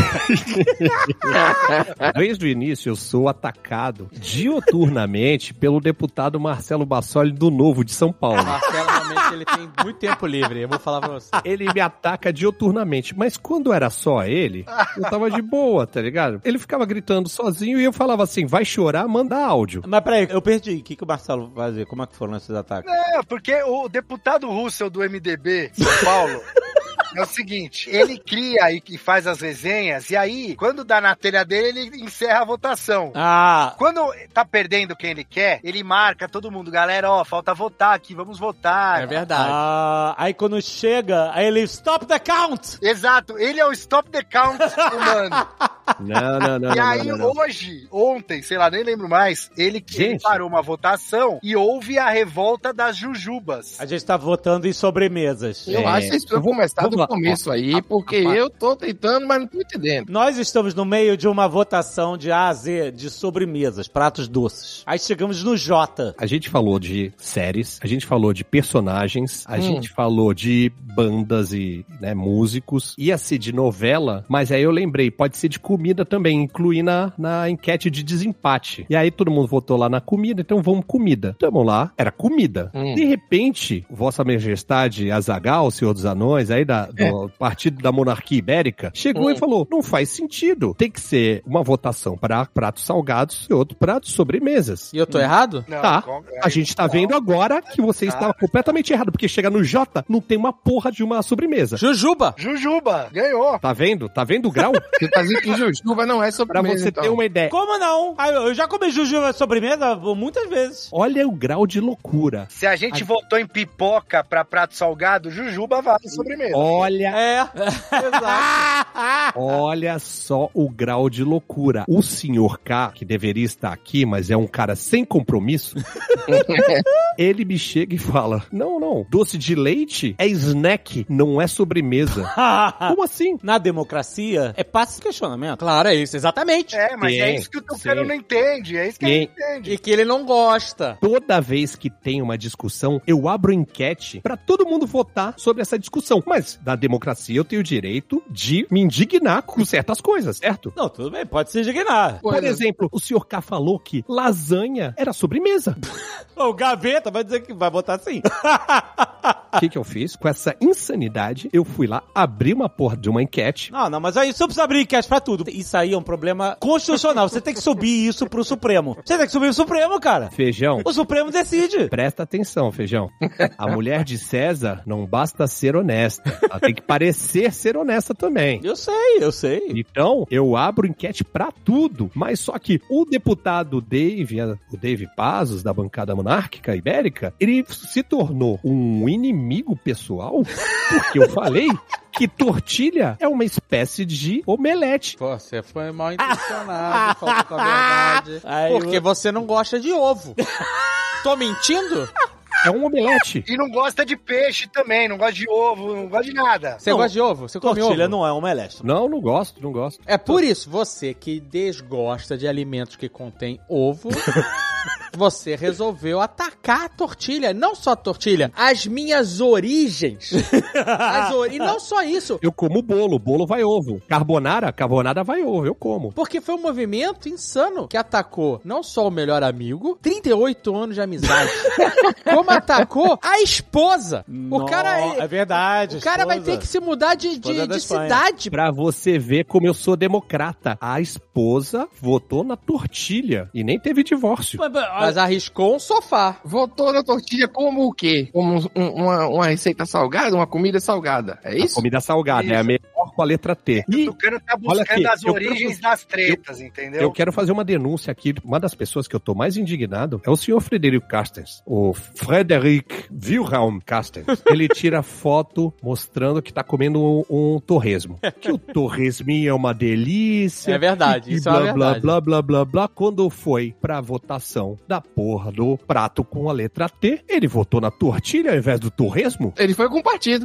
Desde o início eu sou atacado diuturnamente pelo deputado Marcelo Bassoli do Novo de São Paulo. Marcelo, realmente, ele tem muito tempo livre, eu vou falar pra você. Ele me ataca diuturnamente, mas quando era só ele, eu tava de boa, tá ligado? Ele ficava gritando sozinho e eu falava assim, vai chorar, manda áudio. Mas peraí, eu perdi, o que o Marcelo vai fazer? Como é que foram esses ataques? É, porque o deputado Russell do MDB, São Paulo... É o seguinte, ele cria e faz as resenhas, e aí, quando dá na telha dele, ele encerra a votação. Quando tá perdendo quem ele quer, ele marca todo mundo, galera, ó, falta votar aqui, vamos votar. É verdade. Aí quando chega, aí ele, stop the count! Exato, ele é o stop the count humano. Não. E aí, ontem, sei lá, nem lembro mais, ele parou uma votação e houve a revolta das jujubas. A gente tá votando em sobremesas. Eu acho que vocês precisam começar do começo aí, porque eu tô tentando, mas não tô entendendo. Nós estamos no meio de uma votação de A a Z de sobremesas, pratos doces. Aí chegamos no J. A gente falou de séries, a gente falou de personagens, a gente falou de bandas e músicos, ia ser de novela, mas aí eu lembrei, pode ser de comida também, incluir na enquete de desempate. E aí todo mundo votou lá na comida, então vamos comida. Tamo lá, era comida. De repente, Vossa Majestade Azaghal, o Senhor dos Anões, aí da do Partido da Monarquia Ibérica, chegou e falou, não faz sentido. Tem que ser uma votação para pratos salgados e outro para sobremesas. E eu tô errado? Não, Tá, a gente tá vendo agora que você estava completamente errado, porque chega no J, não tem uma porra de uma sobremesa. Jujuba! Jujuba, ganhou. Tá vendo? Tá vendo o grau? Você tá dizendo que jujuba não é Pra sobremesa, você então. ter uma ideia. Como não? Ah, eu já comi jujuba sobremesa muitas vezes. Olha o grau de loucura. Se a gente votou em pipoca pra prato salgado, jujuba vale sobremesa. Olha, Exato. olha só o grau de loucura. O senhor K, que deveria estar aqui, mas é um cara sem compromisso, ele me chega e fala, não, doce de leite é snack, não é sobremesa. Como assim? Na democracia, é passe esse questionamento. Claro, é isso, exatamente. É, mas é Sim, isso que o Tucano sim. não entende. É isso que ele não entende. E que ele não gosta. Toda vez que tem uma discussão, eu abro enquete pra todo mundo votar sobre essa discussão. Mas na democracia eu tenho o direito de me indignar com certas coisas, certo? Não, tudo bem, pode se indignar. Por exemplo, o senhor K falou que lasanha era sobremesa. O Gaveta vai dizer que vai votar sim. O que eu fiz? Com essa insanidade, eu fui lá, abri uma porra de uma enquete. Não, mas aí você precisa abrir enquete pra tudo. Isso aí é um problema constitucional. Você tem que subir isso pro Supremo. Você tem que subir o Supremo, cara. Feijão, O Supremo decide. presta atenção, Feijão. A mulher de César não basta ser honesta. Ela tem que parecer ser honesta também. Eu sei. Então, eu abro enquete pra tudo. Mas só que o deputado o Dave Pazos, da bancada monárquica ibérica, ele se tornou um inimigo pessoal porque eu falei que tortilha é uma espécie de omelete. Pô, você foi mal intencionado, faltou com a verdade. Aí Porque você não gosta de ovo. Tô mentindo? É um omelete. E não gosta de peixe também, não gosta de ovo, não gosta de nada. Você gosta de ovo? Você come Tortilha ovo? não é omelete. Não gosto. É por isso, você que desgosta de alimentos que contêm ovo, você resolveu atacar a tortilha. Não só a tortilha, as minhas origens. E não só isso. Eu como bolo vai ovo. Carbonara vai ovo, eu como. Porque foi um movimento insano que atacou não só o melhor amigo, 38 anos de amizade, como atacou a esposa. O cara é verdade. O cara vai ter que se mudar de cidade. Pra você ver como eu sou democrata. A esposa votou na tortilha e nem teve divórcio. Mas arriscou um sofá. Votou na tortilha como o quê? Como uma receita salgada, uma comida salgada. É isso? Comida salgada, Isso. é a melhor com a letra T. O Tucano tá olha buscando aqui, as eu origens quero- das tretas, entendeu? Eu quero fazer uma denúncia aqui. Uma das pessoas que eu tô mais indignado é o senhor Frederico Carstens. O Frederic Wilhelm Carstens. Ele tira foto mostrando que tá comendo um torresmo. Que o torresminho é uma delícia. É verdade, e isso é uma verdade. blá. Quando foi pra votação da porra do prato com a letra T, ele votou na tortilha ao invés do torresmo? Ele foi com o partido.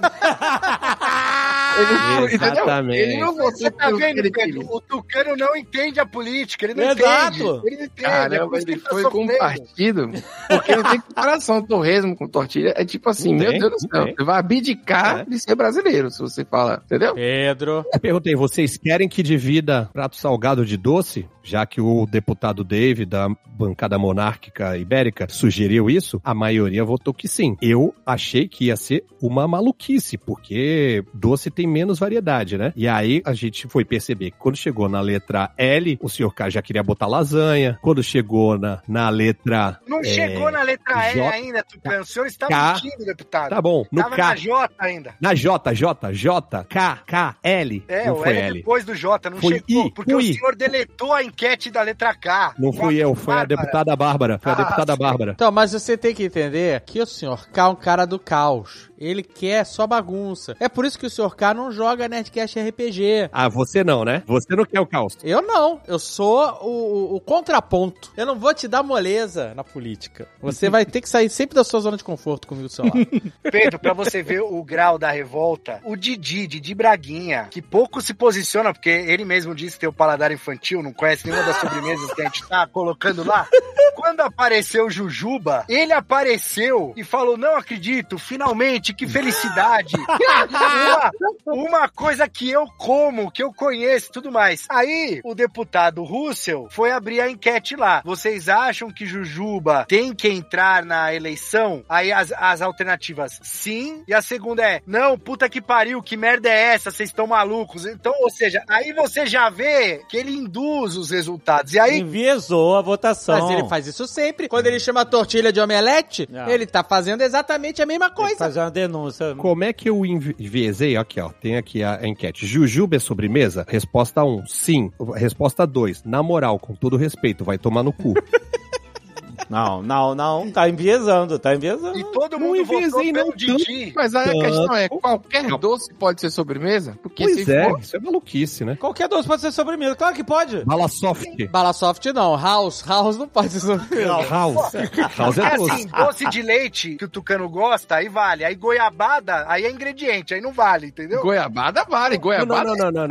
Exatamente. Ele não votou Você tá pelo que vendo, ele Pedro? queria. O Tucano não entende a política, ele não Exato. entende. Ele não entende. Caramba, por isso que ele tá foi com o sofrendo. partido. Porque não tem comparação. Torresmo com tortilha é tipo assim, Não meu tem, Deus do não céu. tem. Você vai abdicar de ser brasileiro, se você fala, entendeu? Pedro. Eu perguntei, vocês querem que divida prato salgado de doce? Já que o deputado Dave, da bancada monárquica ibérica, sugeriu isso, a maioria votou que sim. Eu achei que ia ser uma maluquice, porque doce tem menos variedade, né? E aí a gente foi perceber que quando chegou na letra L, o senhor K já queria botar lasanha. Quando chegou na letra... Não chegou na letra E J, ainda, Tucano. O senhor está K. mentindo, deputado. Tá bom, no Tava K. na J ainda. Na J, K, L. É, não o foi L L. depois do J, não Foi chegou. I, Porque foi o I. senhor deletou a enquete da letra K. Não fui eu, foi a Bárbara. deputada Bárbara. Foi a deputada sim. Bárbara. Então, mas você tem que entender que o Sr. K é um cara do caos. Ele quer só bagunça. É por isso que o Sr. K não joga Nerdcast RPG. Ah, você não, né? Você não quer o caos. Eu não. Eu sou o contraponto. Eu não vou te dar moleza na política. Você vai ter que sair sempre da sua zona de conforto comigo do seu lado. Pedro, pra você ver o grau da revolta, o Didi Braguinha, que pouco se posiciona, porque ele mesmo disse ter o paladar infantil, não conhece nenhuma das sobremesas que a gente tá colocando lá. Quando apareceu o Jujuba, ele apareceu e falou, não acredito, finalmente Gente, que felicidade. uma coisa que eu como, que eu conheço e tudo mais. Aí, o deputado Russell foi abrir a enquete lá. Vocês acham que Jujuba tem que entrar na eleição? Aí as alternativas, sim. E a segunda é, não, puta que pariu, que merda é essa? Vocês estão malucos. Então, ou seja, aí você já vê que ele induz os resultados. E aí... enviesou a votação. Mas ele faz isso sempre. Quando ele chama a tortilha de omelete, ele tá fazendo exatamente a mesma coisa. Fazer uma denúncia. Como é que eu enviesei? Aqui, ó. Tem aqui a enquete. Jujuba é sobremesa? Resposta 1, sim. Resposta 2, na moral, com todo respeito, vai tomar no cu. Não, tá enviesando. E todo mundo votou pelo Didi. Mas aí a questão é, qualquer doce pode ser sobremesa? Porque Pois se é, for... isso é maluquice, né? Qualquer doce pode ser sobremesa. Claro que pode. Bala soft. Bala soft não. House não pode ser sobremesa. House É é doce. assim, doce de leite que o Tucano gosta, aí vale. Aí goiabada, aí é ingrediente, aí não vale, entendeu? Goiabada vale, goiabada...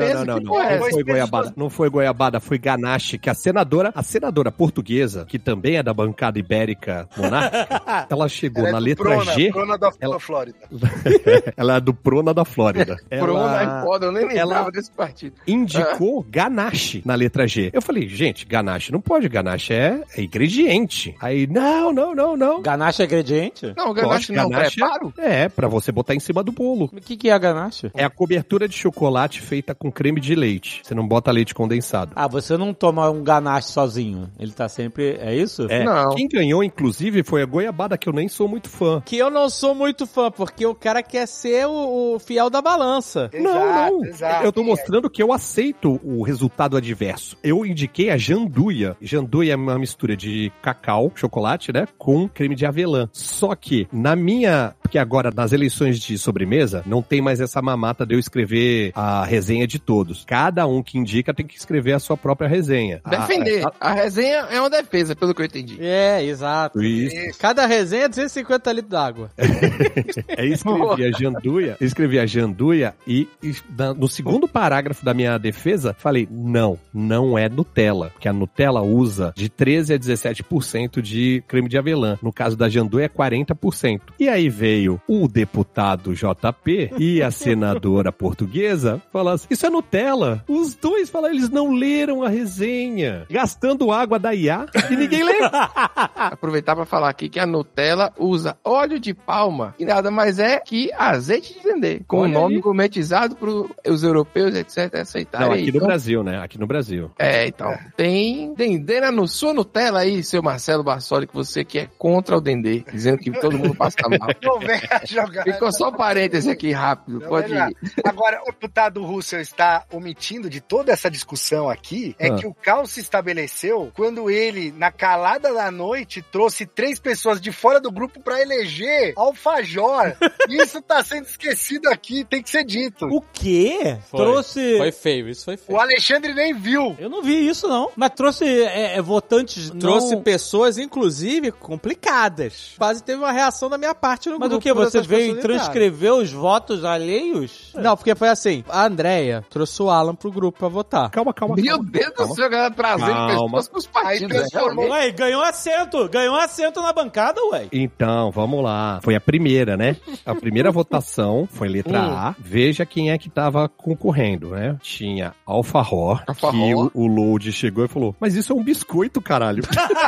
Não foi goiabada, foi ganache, que a senadora portuguesa, que também é da bancada ibérica monárquica, ela chegou na letra G. Prona da Flórida. Ela é do Prona da Flórida. Prona é foda, eu nem lembrava desse partido. Indicou ganache na letra G. Eu falei, gente, ganache não pode, ganache é ingrediente. Aí, não. Ganache é ingrediente? Não, ganache não, preparo? É, pra você botar em cima do bolo. O que é a ganache? É a cobertura de chocolate feita com creme de leite. Você não bota leite condensado. Ah, você não toma um ganache sozinho. Ele tá sempre... É isso? É. Não. Quem ganhou, inclusive, foi a goiabada, que eu nem sou muito fã. Que eu não sou muito fã, porque o cara quer ser o fiel da balança. Não. Exato. Eu tô mostrando que eu aceito o resultado adverso. Eu indiquei a janduia. Janduia é uma mistura de cacau, chocolate, né? Com creme de avelã. Só que, porque agora, nas eleições de sobremesa, não tem mais essa mamata de eu escrever a resenha de todos. Cada um que indica tem que escrever a sua própria resenha. Defender. A resenha é uma defesa, pelo que eu entendi. É, exato. Isso. Cada resenha é 250 litros d'água. Aí escrevi a janduia e no segundo parágrafo da minha defesa, falei, não é Nutella, porque a Nutella usa de 13% a 17% de creme de avelã. No caso da janduia é 40%. E aí veio o deputado JP e a senadora portuguesa falando assim, isso é Nutella. Os dois falaram, eles não leram a resenha, gastando água da IA e ninguém lê. Aproveitar para falar aqui que a Nutella usa óleo de palma, que nada mais é que azeite de dendê, com o nome gourmetizado para os europeus, etc, aceitarem. Não, aqui no Brasil, né? Aqui no Brasil. Então, tem dendê na sua Nutella aí, seu Marcelo Bassoli, que você que é contra o dendê, dizendo que todo mundo passa mal. Não venha jogar. Ficou só um parêntese aqui rápido, pode ir. Agora, o deputado Russell está omitindo de toda essa discussão aqui, que o caos se estabeleceu quando ele, na calada da noite, trouxe 3 pessoas de fora do grupo pra eleger Alfajor. Isso tá sendo esquecido aqui, tem que ser dito. O quê? Foi feio, isso foi feio. O Alexandre nem viu. Eu não vi isso, não. Mas trouxe votantes... Trouxe não... pessoas, inclusive, complicadas. Quase teve uma reação da minha parte no grupo. Mas do que? Você veio transcrever os votos alheios? Não, porque foi assim. A Andrea trouxe o Alan pro grupo pra votar. Calma. Meu Deus do céu, galera, trazendo pessoas pros partidos. Ué, ganhou assento na bancada, ué. Então, vamos lá. Foi a primeira, né? A primeira votação foi letra A. Veja quem é que tava concorrendo, né? Tinha Alfajor, que o Load chegou e falou, mas isso é um biscoito, caralho.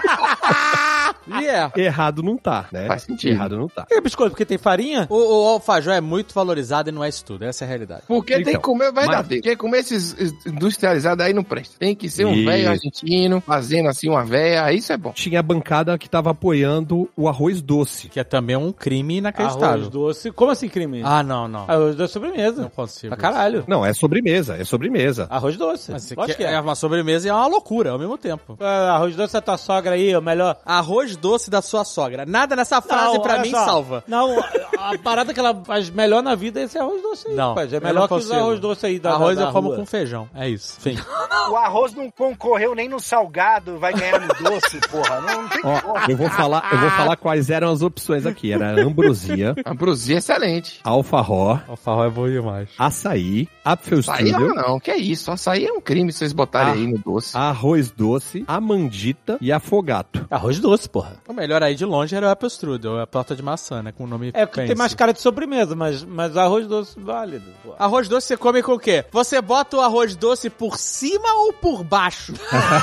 Errado não tá, né? Faz sentido. Errado não tá. Que biscoito? Porque tem farinha? O alfajor é muito valorizado e não é isso tudo. Essa é a realidade. Porque tem que comer verdadeiro. Porque comer esses industrializados aí não presta. Tem que ser um velho argentino, fazendo assim uma véia, isso é bom. Tinha a bancada que tava apoiando o arroz doce. Que é também um crime inacreditável. Arroz doce? Como assim crime? Ah, não. Arroz doce é sobremesa. Não consigo. Pra caralho. Não, é sobremesa. Arroz doce. Lógico que é uma sobremesa e é uma loucura ao mesmo tempo. Arroz doce da tua sogra aí, é o melhor. Arroz doce da sua sogra. Nada nessa frase pra mim salva. Não, a parada que ela faz melhor na vida é esse arroz doce aí. Não, rapaz. É melhor que os arroz doce aí da arroz da eu como rua. com feijão. É isso. Sim. O arroz não concorreu nem no salgado, vai ganhar no doce, porra. Não tem como. Eu vou falar quais eram as opções aqui. Era ambrosia. Ambrosia é excelente. Alfajor. Alfajor é bom demais. Açaí. Apfelstrudel. Não, que é isso. Açaí é um crime se vocês botarem aí no doce. Arroz doce, amandita e afogato. Arroz doce, porra. O melhor aí de longe era o apple strudel, a torta de maçã, né? Com o nome É que tem mais cara de sobremesa, mas arroz doce válido. Pô. Arroz doce você come com o quê? Você bota o arroz doce por cima ou por baixo?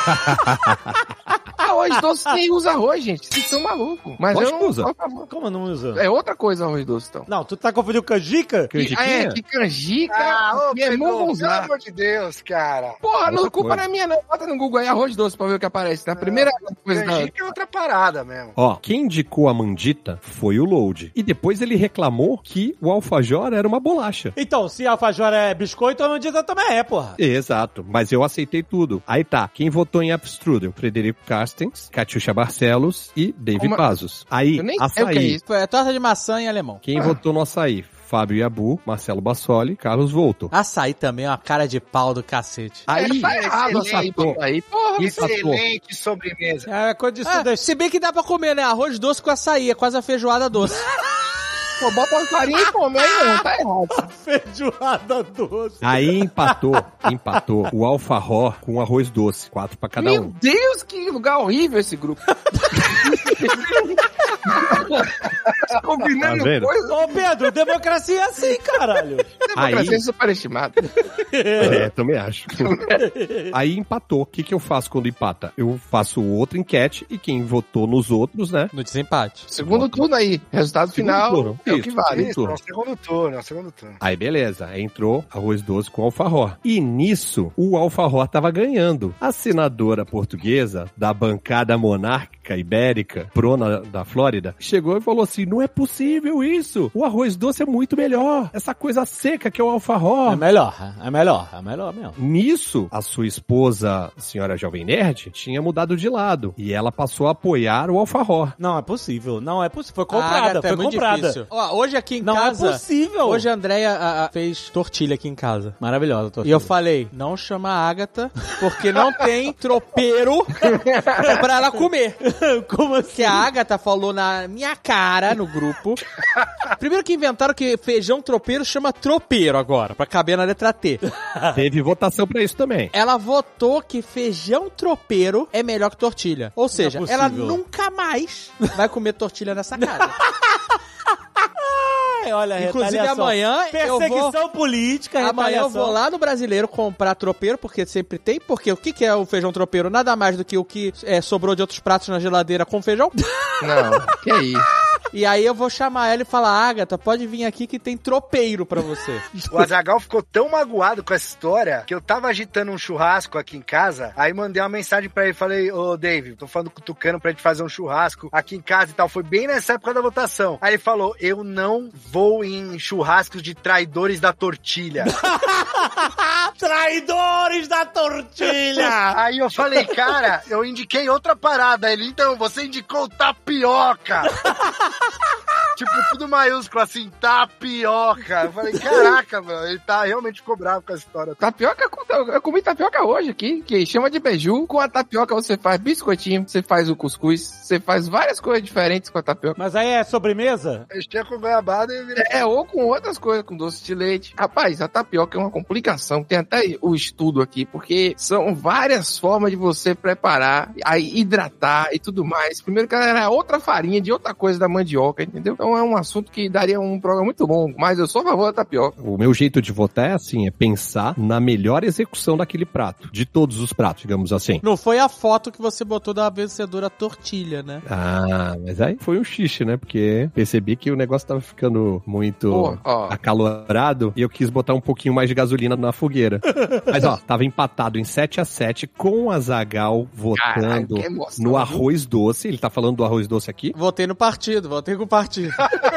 Arroz doce nem usa arroz, gente. Vocês são malucos. Mas Pode eu não usa. Como não usa? É outra coisa arroz doce, então. Não, tu tá confundindo canjica? Canjiquinha? Que canjica. Ah, ô, meu irmão Pedro, pelo usar. amor de Deus, cara. Porra, não Outra culpa coisa. não é minha, não. Bota no Google aí arroz doce pra ver o que aparece. Na primeira coisa da... Canjica é outra parada mesmo. Ó, quem indicou a mandita foi o Load. E depois ele reclamou que o alfajor era uma bolacha. Então, se alfajor é biscoito, a mandita também é, porra. Exato, mas eu aceitei tudo. Aí tá, quem votou em Apstrudel? Frederico Carstens, Catiuxa Barcelos e David Como- Pazos. Aí, Eu nem sei o que é açaí. isso. É torta de maçã em alemão. Quem votou no açaí? Fábio Yabu, Marcelo Bassoli, Carlos Volto. Açaí também é uma cara de pau do cacete. Aí, Tá errado açaí, empatou. aí. Porra, Excelente sobremesa. É coisa de Ah, se bem que dá pra comer, né? Arroz doce com açaí, é quase a feijoada doce. pô, bota uma farinha e come aí, não. Tá errado. feijoada doce. Aí empatou o alfajor com arroz doce, 4 pra cada Meu um. Deus, que lugar horrível esse grupo. Combinando Tá vendo? coisa. Ô, Pedro, democracia é assim, caralho. Democracia é superestimada. Também acho. Aí empatou. O que eu faço quando empata? Eu faço outra enquete e quem votou nos outros, né? No desempate. Segundo turno aí. Resultado final turno. é o que Isso, vale. isso. É o segundo turno. Aí beleza, entrou arroz doce com alfajor. E nisso, o alfajor tava ganhando. A senadora portuguesa da bancada monárquica ibérica, Prona da Flórida, chegou e falou assim, não é possível isso, o arroz doce é muito melhor, essa coisa seca que é o alfajor. É melhor mesmo. Nisso, a sua esposa, a senhora Jovem Nerd, tinha mudado de lado. E ela passou a apoiar o alfajor. Não é possível, Foi Ah, comprada, Agatha, foi é muito comprada. difícil. Ó, hoje aqui em Não casa... é possível. Hoje a Andrea fez tortilha aqui em casa. Maravilhosa a E tortilha. eu falei, não chama a Agatha, porque não tem tropeiro pra ela comer. Como assim? Que a Agatha falou na minha cara, no grupo. Primeiro que inventaram que feijão tropeiro chama tropeiro agora, pra caber na letra T. Teve votação pra isso também. Ela votou que feijão tropeiro é melhor que tortilha. Ou seja, Não é possível. ela nunca mais vai comer tortilha nessa casa. Ai, olha, Inclusive retaliação. amanhã Perseguição política, Amanhã eu retaliação. vou lá no Brasileiro comprar tropeiro, porque sempre tem. Porque o que é o feijão tropeiro? Nada mais do que o que sobrou de outros pratos na geladeira com feijão. Não, que é isso. E aí eu vou chamar ela e falar, Agatha, pode vir aqui que tem tropeiro pra você. O Azaghal ficou tão magoado com essa história que eu tava agitando um churrasco aqui em casa, aí mandei uma mensagem pra ele, falei, ô Dave, tô falando com o Tucano pra gente fazer um churrasco aqui em casa e tal, foi bem nessa época da votação. Aí ele falou, eu não vou em churrascos de traidores da tortilha. Traidores da tortilha! Aí eu falei, cara, eu indiquei outra parada. Ele, então, você indicou tapioca. Tipo, tudo maiúsculo, assim, tapioca. Eu falei, caraca, mano, ele realmente ficou bravo com essa história. Tapioca, eu comi tapioca hoje aqui, que chama de beiju. Com a tapioca você faz biscoitinho, você faz o cuscuz, você faz várias coisas diferentes com a tapioca. Mas aí é sobremesa? Eu tinha com goiabada e virei... Ou com outras coisas, com doce de leite. Rapaz, a tapioca é uma complicação. Tem até o estudo aqui, porque são várias formas de você preparar, aí hidratar e tudo mais. Primeiro que ela era outra farinha de outra coisa da mandioca, entendeu? Então é um assunto que daria um programa muito bom, mas eu sou a favor da tapioca. O meu jeito de votar é assim, é pensar na melhor execução daquele prato, de todos os pratos, digamos assim. Não foi a foto que você botou da vencedora tortilha, né? Ah, mas aí foi um xixi, né? Porque percebi que o negócio tava ficando muito Pô, ó. acalorado e eu quis botar um pouquinho mais de gasolina na fogueira. Mas ó, tava empatado em 7-7 com o Azaghal votando Caralho, que emoção, no viu? arroz doce. Ele tá falando do arroz doce aqui. Votei no partido, votei com o partido.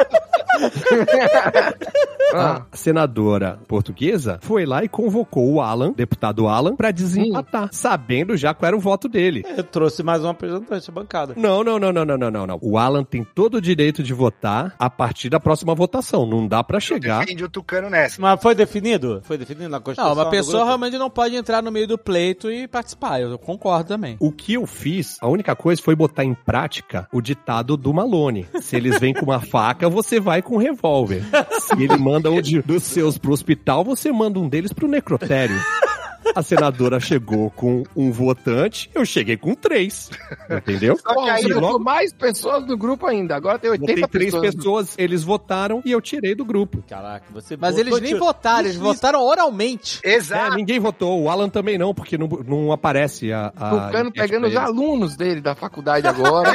A senadora portuguesa foi lá e convocou o Alan, deputado Alan, pra desempatar, sabendo já qual era o voto dele. Eu trouxe mais um representante da bancada. Não. O Alan tem todo o direito de votar a partir da próxima votação. Não dá pra chegar. Defendi o Tucano nessa. Mas foi definido? Foi definido na Constituição? Não, uma do pessoa grupo? realmente não pode entrar no meio do pleito e participar. Eu concordo também. O que eu fiz, a única coisa foi botar em prática o ditado do Malone. Se eles vêm com uma faca, você vai com um revólver. Se ele manda um dos seus pro hospital, você manda um deles pro necrotério. A senadora chegou com um votante, eu cheguei com 3. Entendeu? Só que aí botou mais pessoas do grupo ainda. Agora tem 80 3 pessoas, eles votaram e eu tirei do grupo. Caraca, você Mas eles nem votaram, eles votaram oralmente. Exato. Ninguém votou, o Alan também não, porque não aparece a Tucano pegando os alunos dele da faculdade agora.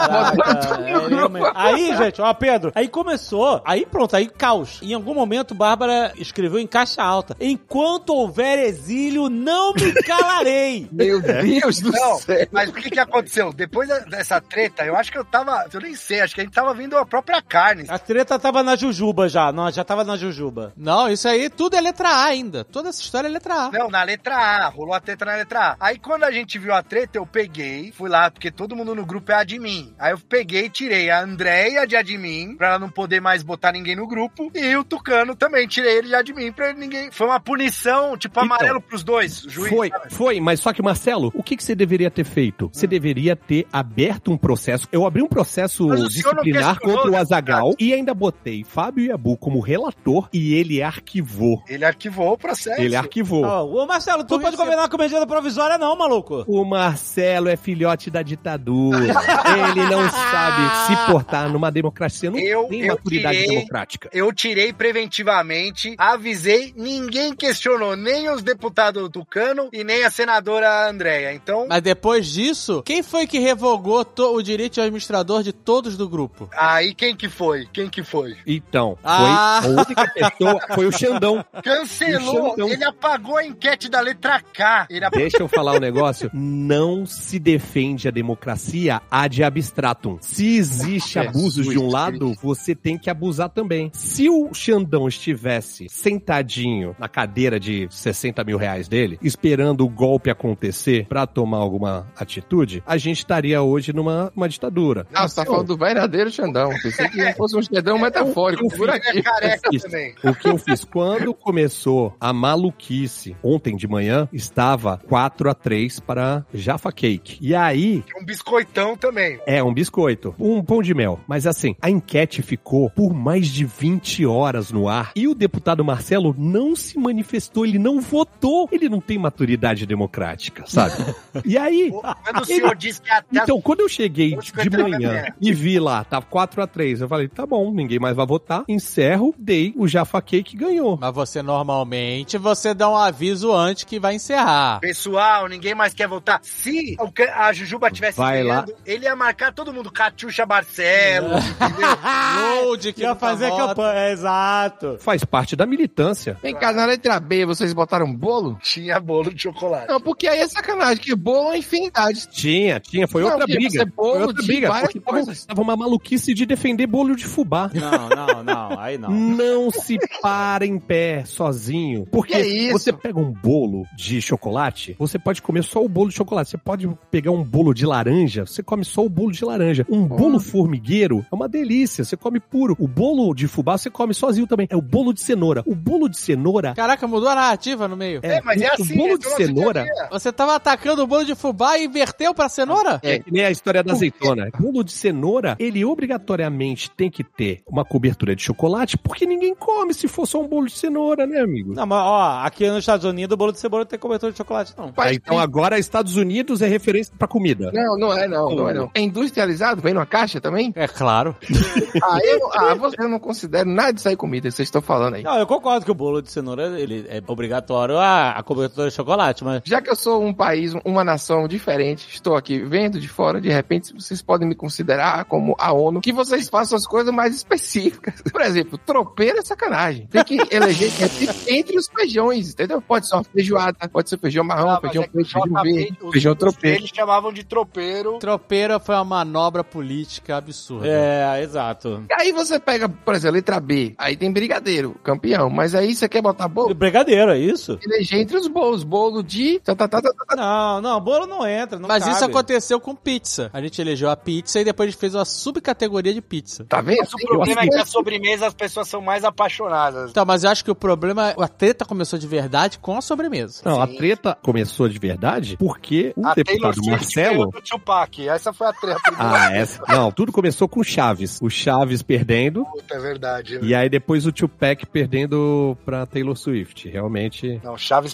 Aí, gente, ó, Pedro, aí começou, aí pronto, aí caos. Em algum momento, Bárbara escreveu em caixa alta: enquanto houver exílio, não me calarei. Meu Deus do céu. Mas o que aconteceu? Depois dessa treta, eu acho que eu nem sei, acho que a gente tava vindo a própria carne. A treta tava na Jujuba já, não, já tava na Jujuba. Não, isso aí tudo é letra A ainda. Toda essa história é letra A. Não, na letra A, rolou a treta na letra A. Aí quando a gente viu a treta, eu peguei, fui lá, porque todo mundo no grupo é admin. Aí eu peguei e tirei a Andréia de admin, pra ela não poder mais botar ninguém no grupo, e o Tucano também, tirei ele de admin pra ele ninguém... Foi uma punição, tipo, amarelo pros dois, juiz. Foi, mas só que, Marcelo, o que você deveria ter feito? Você deveria ter aberto um processo. Eu abri um processo disciplinar contra o Azaghal e ainda botei Fábio Yabu como relator e ele arquivou. Ele arquivou o processo. Ele arquivou. Ô, Marcelo, tu pode governar com medida provisória não, maluco. O Marcelo é filhote da ditadura. Ele não sabe se portar numa democracia. Não tem maturidade democrática. Eu tirei preventivamente, avisei, ninguém questionou, nem os deputados Tucano e nem a senadora Andréia. Então... Mas depois disso, quem foi que revogou o direito de administrador de todos do grupo? Aí quem que foi? Então, a única pessoa foi o Xandão. Cancelou, ele apagou a enquete da letra K. Deixa eu falar um negócio. Não se defende a democracia ad abstratum. Se existe abusos de um lado, você tem que abusar também. Se o Xandão estivesse sentadinho na cadeira de 60 mil reais dele, esperando o golpe acontecer pra tomar alguma atitude, a gente estaria hoje numa ditadura. Ah, você tá falando do verdadeiro Xandão. Pensei que fosse um Xandão metafórico por aqui. O que eu fiz? Quando começou a maluquice, ontem de manhã, estava 4-3 para Jaffa Cake. E aí... Um biscoitão também. É, um biscoito. Um pão de mel. Mas assim, a enquete ficou por mais de 20 horas no ar e o deputado Marcelo não se manifestou, ele não votou. Ele não tem maturidade democrática, sabe? E aí... Quando o senhor disse que até... Então, quando eu cheguei de manhã e vi lá, tava 4-3, eu falei, tá bom, ninguém mais vai votar, encerro, dei, o Jaffa Cake ganhou. Mas você normalmente, você dá um aviso antes que vai encerrar. Pessoal, ninguém mais quer votar. Se a Jujuba tivesse ganhando, ele ia marcar todo mundo, Catiuxa Barcelos, entendeu? Load, que ia fazer a campanha, exato. Faz parte da militância. Vem cá, na letra B, vocês botaram bolo? Tinha bolo de chocolate. Não, porque aí é sacanagem, que bolo é infinidade. Tinha, foi outra briga. Foi outra briga, porque tava uma maluquice de defender bolo de fubá. Não, aí não. Não se para em pé sozinho, porque você pega um bolo de chocolate, você pode comer só o bolo de chocolate, você pode pegar um bolo de laranja, você come só o bolo de laranja. Um bolo formigueiro é uma delícia, você come puro. O bolo de fubá você come sozinho também. É o bolo de cenoura. O bolo de cenoura... Caraca, mudou a narrativa no meio. Mas é assim. O bolo de cenoura... Você tava atacando o bolo de fubá e inverteu pra cenoura? É que nem a história da azeitona. O bolo de cenoura, ele obrigatoriamente tem que ter uma cobertura de chocolate, porque ninguém come se for só um bolo de cenoura, né, amigo? Não, mas ó, aqui nos Estados Unidos o bolo de cenoura não tem cobertura de chocolate, não. Então agora Estados Unidos é referência pra comida. Não é não. É industrializado? Vem numa caixa também? É claro. Eu não considero nada disso aí comida, vocês estão falando aí. Não, eu concordo que o bolo de cenoura, ele é obrigatório a cobertura de chocolate, mas... Já que eu sou um país, uma nação diferente, estou aqui vendo de fora, de repente vocês podem me considerar como a ONU, que vocês façam as coisas mais específicas. Por exemplo, tropeiro é sacanagem. Tem que eleger entre os feijões, entendeu? Pode ser uma feijoada, pode ser feijão marrom, feijão preto, feijão verde, feijão tropeiro. Eles chamavam de tropeiro. Tropeiro foi uma manobra política absurda. É, exato. E aí você pega, por exemplo, letra B, aí tem brigadeiro, campeão, mas aí você quer botar bolo? Brigadeiro, é isso? Eleger entre os bolos, bolo de... Não, bolo não entra, não Mas cabe. isso aconteceu com pizza. A gente elegeu a pizza e depois a gente fez uma subcategoria de pizza. Tá vendo? Mas o problema é que a sobremesa as pessoas são mais apaixonadas. Então, mas eu acho que o problema, a treta começou de verdade com a sobremesa. Não, a treta começou de verdade porque o deputado Marcelo... do Tupac. Essa foi a treta. Não, tudo começou com o Chaves. O Chaves perdendo. Puta, é verdade. E aí depois o Tupac perdendo pra Taylor Swift. Realmente... Não, Chaves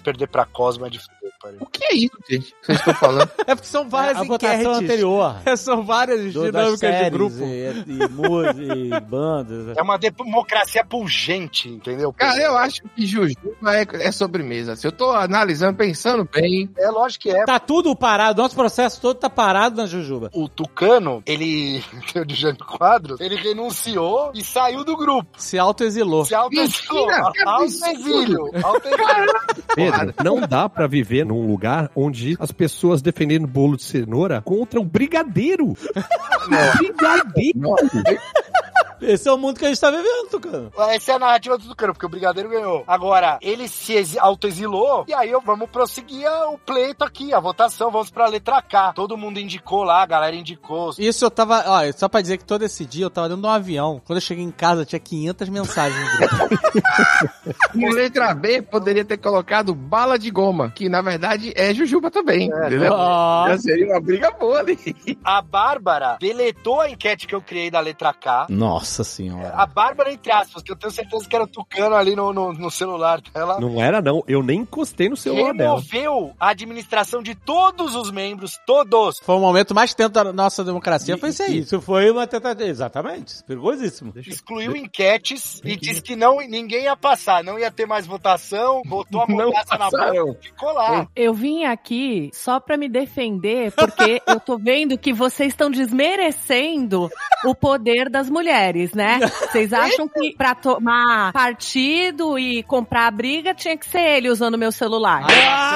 perder pra Cosma de fuder, pariu. O que é isso, gente? Vocês estão falando? É porque são várias a votação enquetes. anterior. São várias Das dinâmicas de séries grupo. E música, e bandas. É uma democracia pungente, entendeu? Cara, eu acho que Jujuba é sobremesa. Se eu tô analisando, pensando bem... É lógico que é. Tá tudo parado, nosso processo todo tá parado na Jujuba. O Tucano, ele, o de Jânio Quadros, ele renunciou e saiu do grupo. Se autoexilou. Se autoexilou. Mentira, que Autoexílio. Pedro, não dá pra viver num lugar onde as pessoas defendendo bolo de cenoura contra o brigadeiro. Brigadeiro. Nossa, Esse é o mundo que a gente tá vivendo, Tucano. Essa é a narrativa do Tucano, porque o Brigadeiro ganhou. Agora, ele se autoexilou, e aí vamos prosseguir o pleito aqui, a votação, vamos pra letra K. Todo mundo indicou lá, a galera indicou. Isso eu tava... Ó, só pra dizer que todo esse dia eu tava dentro de um avião. Quando eu cheguei em casa, tinha 500 mensagens no grupo. no letra B, poderia ter colocado bala de goma, que na verdade é Jujuba também, entendeu? Já seria uma briga boa ali. A Bárbara deletou a enquete que eu criei da letra K. Nossa senhora. A Bárbara, entre aspas, que eu tenho certeza que era o Tucano ali no celular dela. Não era, não. Eu nem encostei no celular dela. Removeu a administração de todos os membros, todos. Foi o momento mais tenso da nossa democracia, foi isso aí. Isso foi uma tentativa. Exatamente. Perigosíssimo. Excluiu enquetes e disse que ninguém ia passar, não ia ter mais votação, botou a mordaça na boca e ficou lá. Eu vim aqui só pra me defender, porque eu tô vendo que vocês estão desmerecendo o poder das mulheres, né? Vocês acham que pra tomar partido e comprar a briga tinha que ser ele usando meu celular.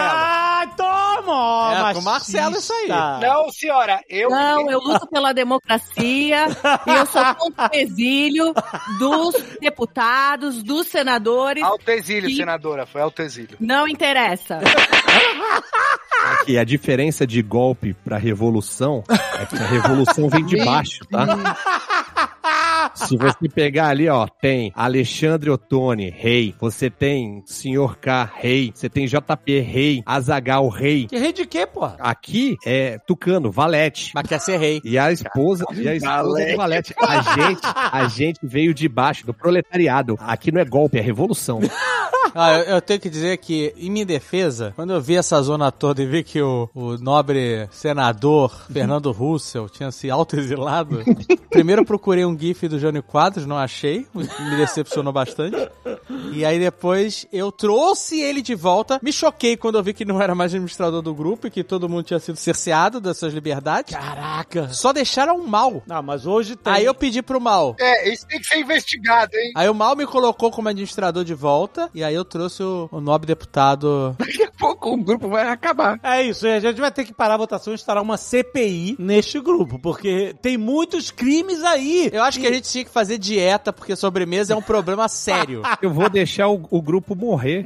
Toma! Com o Marcelo isso aí. Não, senhora, eu luto pela democracia e eu sou contra o exílio dos deputados, dos senadores. Autoexílio, senadora, foi autoexílio. Não interessa. Aqui, a diferença de golpe pra revolução é que a revolução vem de baixo, tá? Se você pegar ali, ó, tem Alexandre Ottoni, rei. Você tem Sr. K, rei. Você tem JP, rei. Azaghal, rei. Que rei de quê, pô? Aqui é Tucano, Valete. Mas quer ser rei. E a esposa do Valete. A gente veio de baixo, do proletariado. Aqui não é golpe, é revolução. Eu tenho que dizer que, em minha defesa, quando eu vi essa zona toda e vi que o nobre senador Fernando Russell tinha se autoexilado, primeiro eu procurei um gif do Jânio Quadros, não achei, me decepcionou bastante. E aí depois eu trouxe ele de volta, me choquei quando eu vi que não era mais administrador do grupo e que todo mundo tinha sido cerceado das suas liberdades. Caraca! Só deixaram o Mal. Não, mas hoje tem. Aí eu pedi pro Mal. Isso tem que ser investigado, hein? Aí o Mal me colocou como administrador de volta e aí eu trouxe o nobre deputado. Daqui a pouco o grupo vai acabar. É isso, a gente vai ter que parar a votação e instalar uma CPI neste grupo, porque tem muitos crimes aí. Eu acho que a gente tinha que fazer dieta, porque sobremesa é um problema sério. Eu vou deixar o grupo morrer.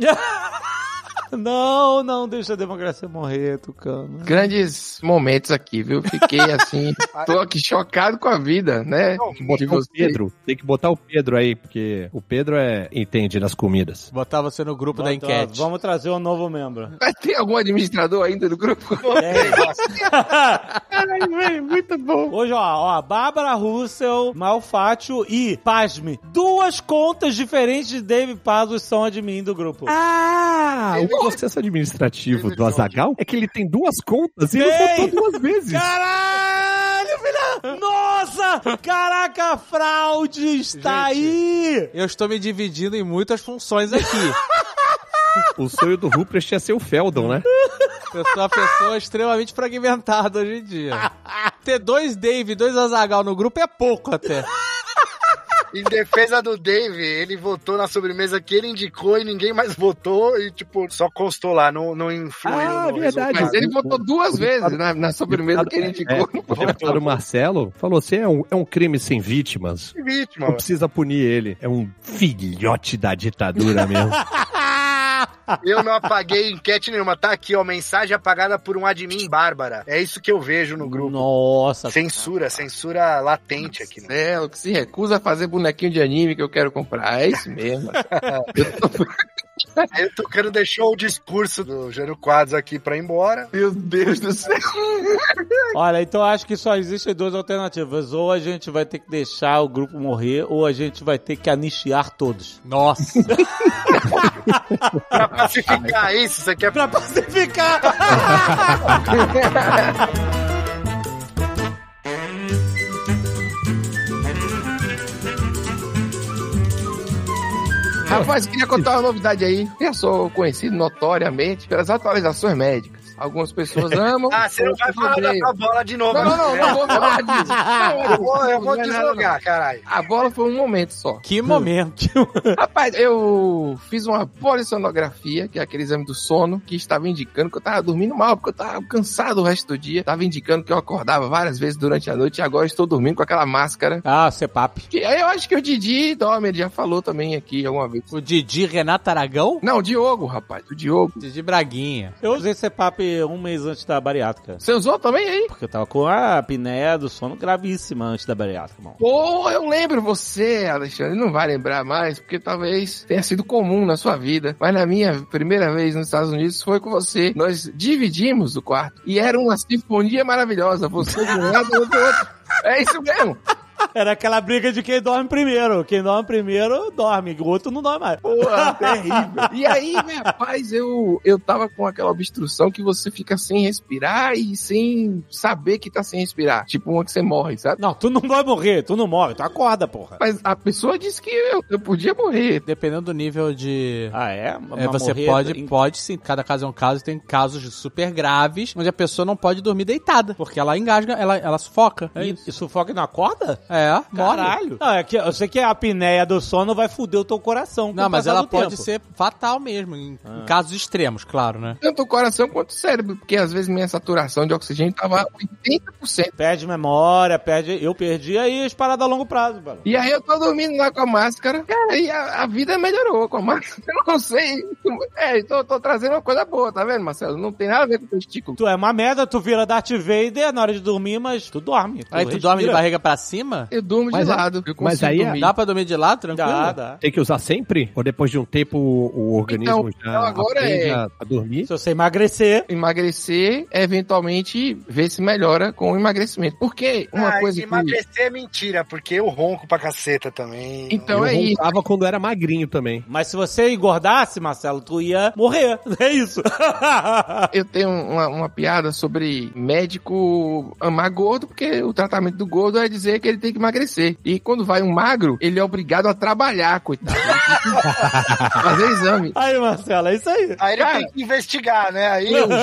Não deixa a democracia morrer, Tucano. Grandes momentos aqui, viu? Fiquei assim, tô aqui chocado com a vida, né? Tem que botar o Pedro aí, porque o Pedro entende das comidas. Botar você no grupo da enquete. Vamos trazer um novo membro. Mas tem algum administrador ainda do grupo? Caralho, velho, muito bom. Hoje, ó, Bárbara Russell, Malfátio e, pasme, 2 contas diferentes de Dave Pazos são admin do grupo. O processo administrativo do Azaghal é que ele tem 2 contas e ele votou 2 vezes. Caralho, filha! Nossa! Caraca, a fraude está aí! Eu estou me dividindo em muitas funções aqui. O sonho do Ruprecht é ser o Feldon, né? Eu sou uma pessoa extremamente fragmentada hoje em dia. Ter 2 Dave e 2 Azaghal no grupo é pouco até. Em defesa do Dave, ele votou na sobremesa que ele indicou e ninguém mais votou e, tipo, só constou lá, não influiu no verdade. Mas ele votou 2 vezes na sobremesa que ele indicou. O deputado Marcelo falou assim, é um crime sem vítimas. Vítima. Não precisa punir ele. É um filhote da ditadura mesmo. Eu não apaguei enquete nenhuma. Tá aqui, ó, mensagem apagada por um admin Bárbara. É isso que eu vejo no grupo. Nossa. Censura latente aqui. Né? O que se recusa a fazer bonequinho de anime que eu quero comprar. É isso mesmo. Aí o Tucano deixou o discurso do Jânio Quadros aqui pra ir embora. Meu Deus do céu. Olha, então acho que só existem 2 alternativas. Ou a gente vai ter que deixar o grupo morrer, ou a gente vai ter que anistiar todos. Nossa. Pra pacificar isso, você quer... Pra pacificar! Rapaz, queria contar uma novidade aí. Eu sou conhecido notoriamente pelas atualizações médicas. Algumas pessoas amam. Você não vai falar da tua bola de novo. Não vou falar disso. Eu vou deslogar, caralho. A bola foi um momento só. Que momento. Rapaz, eu fiz uma polissonografia, que é aquele exame do sono, que estava indicando que eu tava dormindo mal, porque eu tava cansado o resto do dia. Tava indicando que eu acordava várias vezes durante a noite e agora estou dormindo com aquela máscara. CPAP. Que aí eu acho que o Didi dorme, ele já falou também aqui alguma vez. O Didi Renato Aragão? Não, o Diogo, rapaz, o Diogo. Didi Braguinha. Eu usei CPAP um mês antes da bariátrica. Você usou também aí? Porque eu tava com a apneia do sono gravíssima antes da bariátrica, irmão. Pô, eu lembro você, Alexandre, não vai lembrar mais, porque talvez tenha sido comum na sua vida, mas na minha primeira vez nos Estados Unidos foi com você. Nós dividimos o quarto e era uma sinfonia maravilhosa, você de um lado e eu do outro. É isso mesmo. Era aquela briga de quem dorme primeiro. Quem dorme primeiro, dorme. O outro não dorme mais. Porra, terrível. E aí, meu rapaz, eu tava com aquela obstrução que você fica sem respirar e sem saber que tá sem respirar. Tipo uma que você morre, sabe? Não, tu não vai morrer. Tu não morre. Tu acorda, porra. Mas a pessoa disse que eu podia morrer. Dependendo do nível de... Ah, é? Você pode sim. Cada caso é um caso. Tem casos super graves, onde a pessoa não pode dormir deitada. Porque ela engasga, ela sufoca. E sufoca e não acorda? Morre. Caralho. Não, é que eu sei que a apneia do sono vai foder o teu coração. Não, mas ela pode ser fatal mesmo, em casos extremos, claro, né? Tanto o coração quanto o cérebro, porque às vezes minha saturação de oxigênio tava 80%. Perde memória, eu perdi aí as paradas a longo prazo, mano. E aí eu tô dormindo lá com a máscara, cara, e a vida melhorou com a máscara. Eu não sei. Tô trazendo uma coisa boa, tá vendo, Marcelo? Não tem nada a ver com o testículo. Tu é uma merda, tu vira Darth Vader na hora de dormir, mas tu dorme. Aí tu dorme de barriga pra cima? Eu durmo de lado. Mas aí dormir. Dá pra dormir de lado, tranquilo? Dá. Tem que usar sempre? Ou depois de um tempo o organismo então já agora aprende a dormir? Se você emagrecer... Eventualmente, ver se melhora com o emagrecimento. Porque uma coisa emagrecer é mentira, porque eu ronco pra caceta também. Então eu isso. roncava quando era magrinho também. Mas se você engordasse, Marcelo, tu ia morrer. É isso. Eu tenho uma piada sobre médico amar gordo, porque o tratamento do gordo é dizer que ele tem que emagrecer. E quando vai um magro, ele é obrigado a trabalhar, coitado. Fazer exame. Aí, Marcelo, é isso aí. Aí ele tem que investigar, né? Aí Eu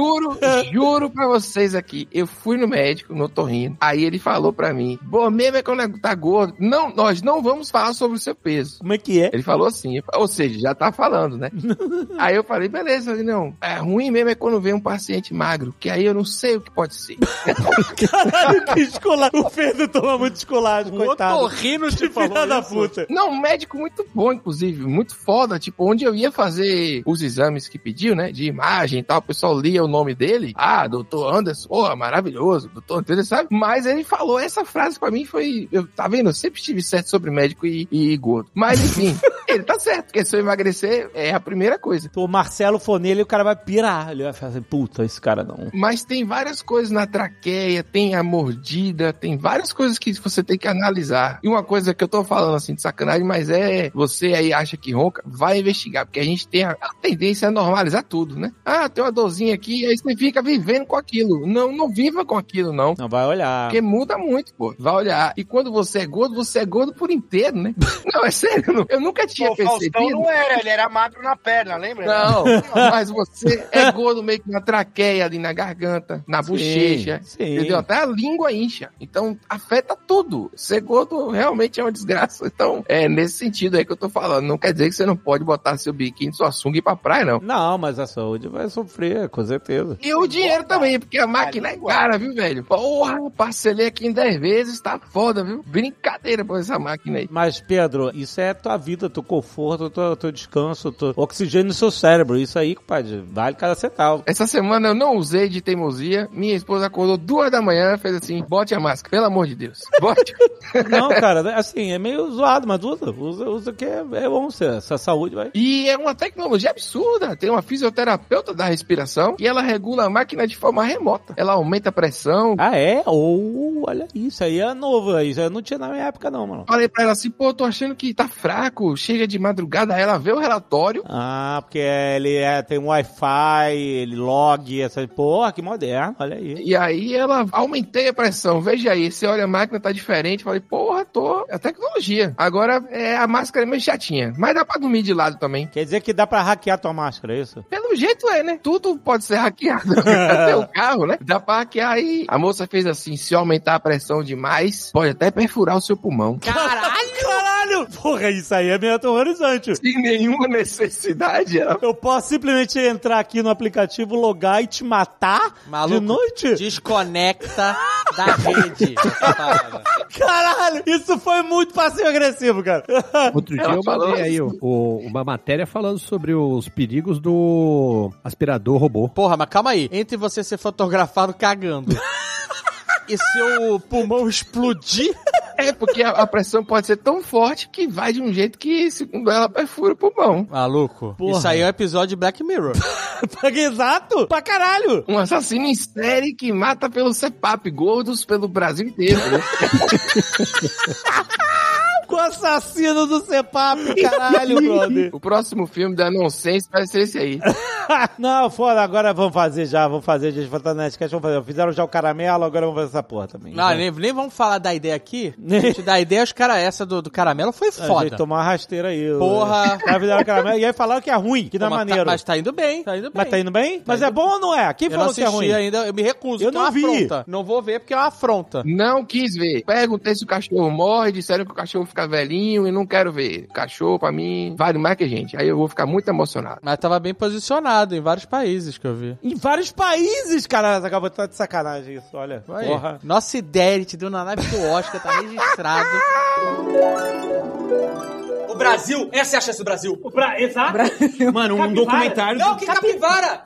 juro pra vocês aqui, eu fui no médico, no otorrino, aí ele falou pra mim, bom, mesmo é quando tá gordo, não, nós não vamos falar sobre o seu peso. Como é que é? Ele falou assim, ou seja, já tá falando, né? Aí eu falei, beleza, ele, não, é ruim mesmo é quando vem um paciente magro, que aí eu não sei o que pode ser. Caralho, que escolagem. O Pedro toma muito escolagem, coitado. O otorrino te falou Filha da isso? puta. Não, um médico muito bom, inclusive, muito foda, tipo, onde eu ia fazer os exames que pediu, né, de imagem e tal, o pessoal lia o nome dele, doutor Anderson, porra, maravilhoso, doutor Anderson, sabe? Mas ele falou essa frase pra mim, foi, tá vendo, eu sempre estive certo sobre médico e gordo. Mas, enfim, ele tá certo, porque se eu emagrecer, é a primeira coisa. O Marcelo for nele, o cara vai pirar. Ele vai fazer, puta, esse cara não. Mas tem várias coisas na traqueia, tem a mordida, tem várias coisas que você tem que analisar. E uma coisa que eu tô falando assim de sacanagem, mas você aí acha que ronca, vai investigar, porque a gente tem a tendência a normalizar tudo, né? Tem uma dorzinha aqui, aí você fica vivendo com aquilo. Não viva com aquilo, não. Não vai olhar. Porque muda muito, pô. Vai olhar. E quando você é gordo por inteiro, né? Não, é sério, eu nunca tinha percebido. Faustão não era, ele era magro na perna, lembra? Não, mas você é gordo meio que na traqueia, ali na garganta, na bochecha, entendeu? Até a língua incha. Então, afeta tudo. Ser gordo realmente é uma desgraça. Então, é nesse sentido aí que eu tô falando. Não quer dizer que você não pode botar seu biquíni, sua sunga e ir pra praia, não. Não, mas a saúde vai sofrer, com certeza. E o dinheiro também, porque a máquina é cara, viu, velho? Porra, parcelei aqui em 10 vezes, tá foda, viu? Brincadeira por essa máquina aí. Mas, Pedro, isso é tua vida, teu conforto, teu descanso, teu oxigênio no seu cérebro. Isso aí, compadre, vale cada centavo. Essa semana eu não usei de teimosia. Minha esposa acordou 2 da manhã, fez assim, bote a máscara, pelo amor de Deus. Bote. Não, cara, assim, é meio zoado, mas usa que é bom, essa saúde, vai. E é uma tecnologia absurda. Tem uma fisioterapeuta da respiração e ela regula a máquina de forma remota. Ela aumenta a pressão. Ah, é? Olha, isso aí é novo. Isso aí não tinha na minha época, não, mano. Falei pra ela assim, pô, tô achando que tá fraco, seja de madrugada, ela vê o relatório. Ah, porque ele tem um Wi-Fi, ele log, essa... Porra, que moderno, olha aí. E aí ela, aumentei a pressão, veja aí, você olha a máquina, tá diferente, falei, porra, é tecnologia. Agora, a máscara é meio chatinha, mas dá pra dormir de lado também. Quer dizer que dá pra hackear tua máscara, é isso? Pelo jeito né? Tudo pode ser hackeado. Até o carro, né? Dá pra hackear aí. A moça fez assim, se aumentar a pressão demais, pode até perfurar o seu pulmão. Caralho! Porra, isso aí é meio aterrorizante. Sem nenhuma necessidade. Eu posso simplesmente entrar aqui no aplicativo, logar e te matar? Maluco, de noite? Desconecta da rede. Caralho, isso foi muito passivo-agressivo, cara. Outro dia eu mandei aí uma matéria falando sobre os perigos do aspirador robô. Porra, mas calma aí. Entre você ser fotografado cagando e seu pulmão explodir... Porque a pressão pode ser tão forte que vai de um jeito que, segundo ela, perfura o pulmão. Maluco, porra. Isso aí é um episódio de Black Mirror. Exato, pra caralho. Um assassino em série que mata pelo CPAP, gordos pelo Brasil inteiro. Né? O assassino do CPAP, caralho, brother. O próximo filme da Nonsense vai ser esse aí. Não, foda, agora vamos fazer, gente, faltando Nerdcast, vamos fazer. Fizeram já o caramelo, agora vamos fazer essa porra também. Não, nem vamos falar da ideia aqui. A gente dá a ideia, os caras, essa do caramelo foi foda. A gente tomou uma rasteira aí. Porra. Fizeram o caramelo e aí falaram que é ruim, que não é maneiro. Mas tá indo bem, Mas tá indo bem? Mas é bom ou não é? Quem falou que é ruim? Ainda, eu me recuso, eu não vi. Afronta. Não vou ver porque é uma afronta. Não quis ver. Perguntei se o cachorro morre, disseram que o cachorro fica velhinho e não quero ver. Cachorro, pra mim, vale mais que a gente. Aí eu vou ficar muito emocionado. Mas tava bem posicionado em vários países que eu vi. Em vários países, cara. Você acabou de sacanagem isso, olha. Aí. Porra. Nossa ideia, te deu na live do Oscar, tá registrado. O Brasil, essa é a chance do Brasil. Exato. Mano, um documentário... Não, que capivara!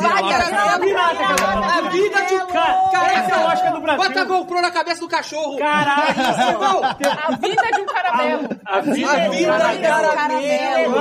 A vida de um cara... Esse é o Oscar do Brasil. Bota a GoPro na cabeça do cachorro. Caralho. A vida de um caramelo. A vida de caramelo.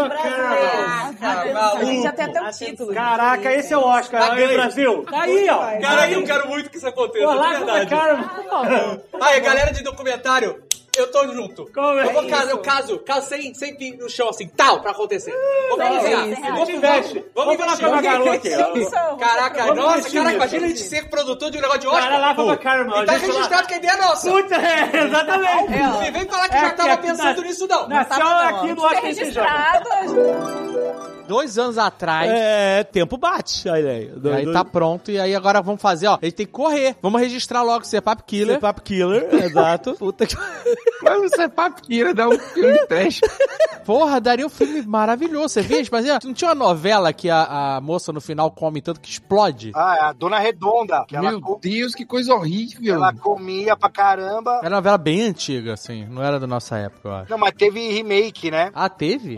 A gente já tem até um título. Caraca, esse é o Oscar. Aí, Brasil. Tá aí, ó. Cara, eu quero muito que isso aconteça, de verdade. Aí, galera de documentário... Eu tô junto. Como é eu caso sem pin no chão, assim, tal, pra acontecer. Vamos desenhar. Vamos investir. Vamos investir. Caraca, imagina a gente ser produtor de um negócio de Oscar. Cara, lá pra Caramba. E tá registrado que a ideia é nossa. Puta, exatamente. Não vem falar que já tava pensando nisso, não. Nasceu aqui no Oscar registrado. 2 anos atrás. Tempo bate. Olha aí. Aí tá pronto. E aí agora vamos fazer, ó. A gente tem que correr. Vamos registrar logo o CPAP Killer. CPAP Killer, exato. Puta que... Mas o CPAP Killer dá um filme trash. Porra, daria um filme maravilhoso. Você viu? Mas não tinha uma novela que a moça no final come tanto que explode? É a Dona Redonda. Meu Deus, que coisa horrível. Ela comia pra caramba. Era uma novela bem antiga, assim. Não era da nossa época, eu acho. Não, mas teve remake, né? Ah, teve?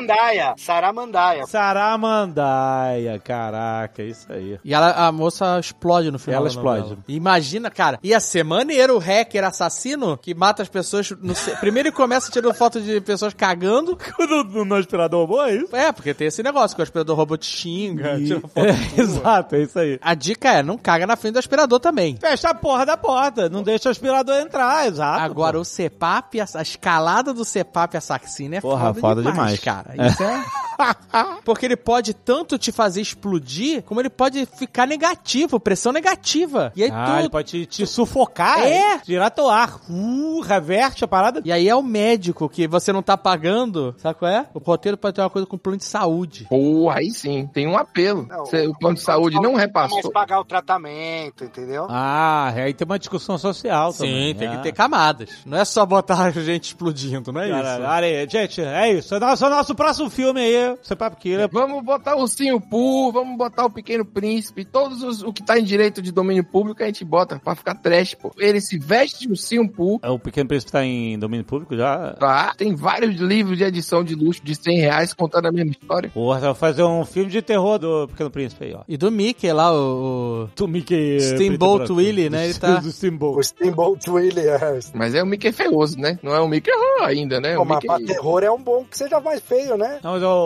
Saramandaia, caraca, isso aí. E a moça explode no final. Ela da novela. explode. Imagina, cara, ia ser maneiro o hacker assassino que mata as pessoas. Primeiro ele começa tirando foto de pessoas cagando. No aspirador robô, é isso? Porque tem esse negócio que o aspirador robô te xinga, tira foto. Exato, é isso aí. A dica é, não caga na frente do aspirador também. Fecha a porra da porta, não deixa o aspirador entrar, exato. Agora, o CPAP, a escalada do CPAP assassino é foda demais, cara. Isso é... Porque ele pode tanto te fazer explodir, como ele pode ficar negativo, pressão negativa. E aí ele pode te sufocar. Tirar teu ar. Reverte a parada. E aí é o médico que você não tá pagando, sabe qual é? O roteiro pode ter uma coisa com plano de saúde. Pô, aí sim, tem um apelo. O plano de saúde não repassou. Mas pagar o tratamento, entendeu? Aí tem uma discussão social também. Sim, tem que ter camadas. Não é só botar a gente explodindo, não é isso? Gente, é isso. É o nosso próximo filme aí. CPAP Killer. Vamos botar o Ursinho Pooh, vamos botar o Pequeno Príncipe, todos o que tá em direito de domínio público a gente bota pra ficar trash, pô. Ele se veste de Ursinho Pooh. O Pequeno Príncipe tá em domínio público já? Tá, tem vários livros de edição de luxo de R$100 contando a mesma história. Porra, vai fazer um filme de terror do Pequeno Príncipe aí, ó. E do Mickey lá, do Mickey... Steamboat Willie, né? Ele tá... O Steamboat Willie, Mas é o Mickey feioso, né? Não é o Mickey ainda, né? Mas pra terror é um bom que seja mais feio, né? Não, mas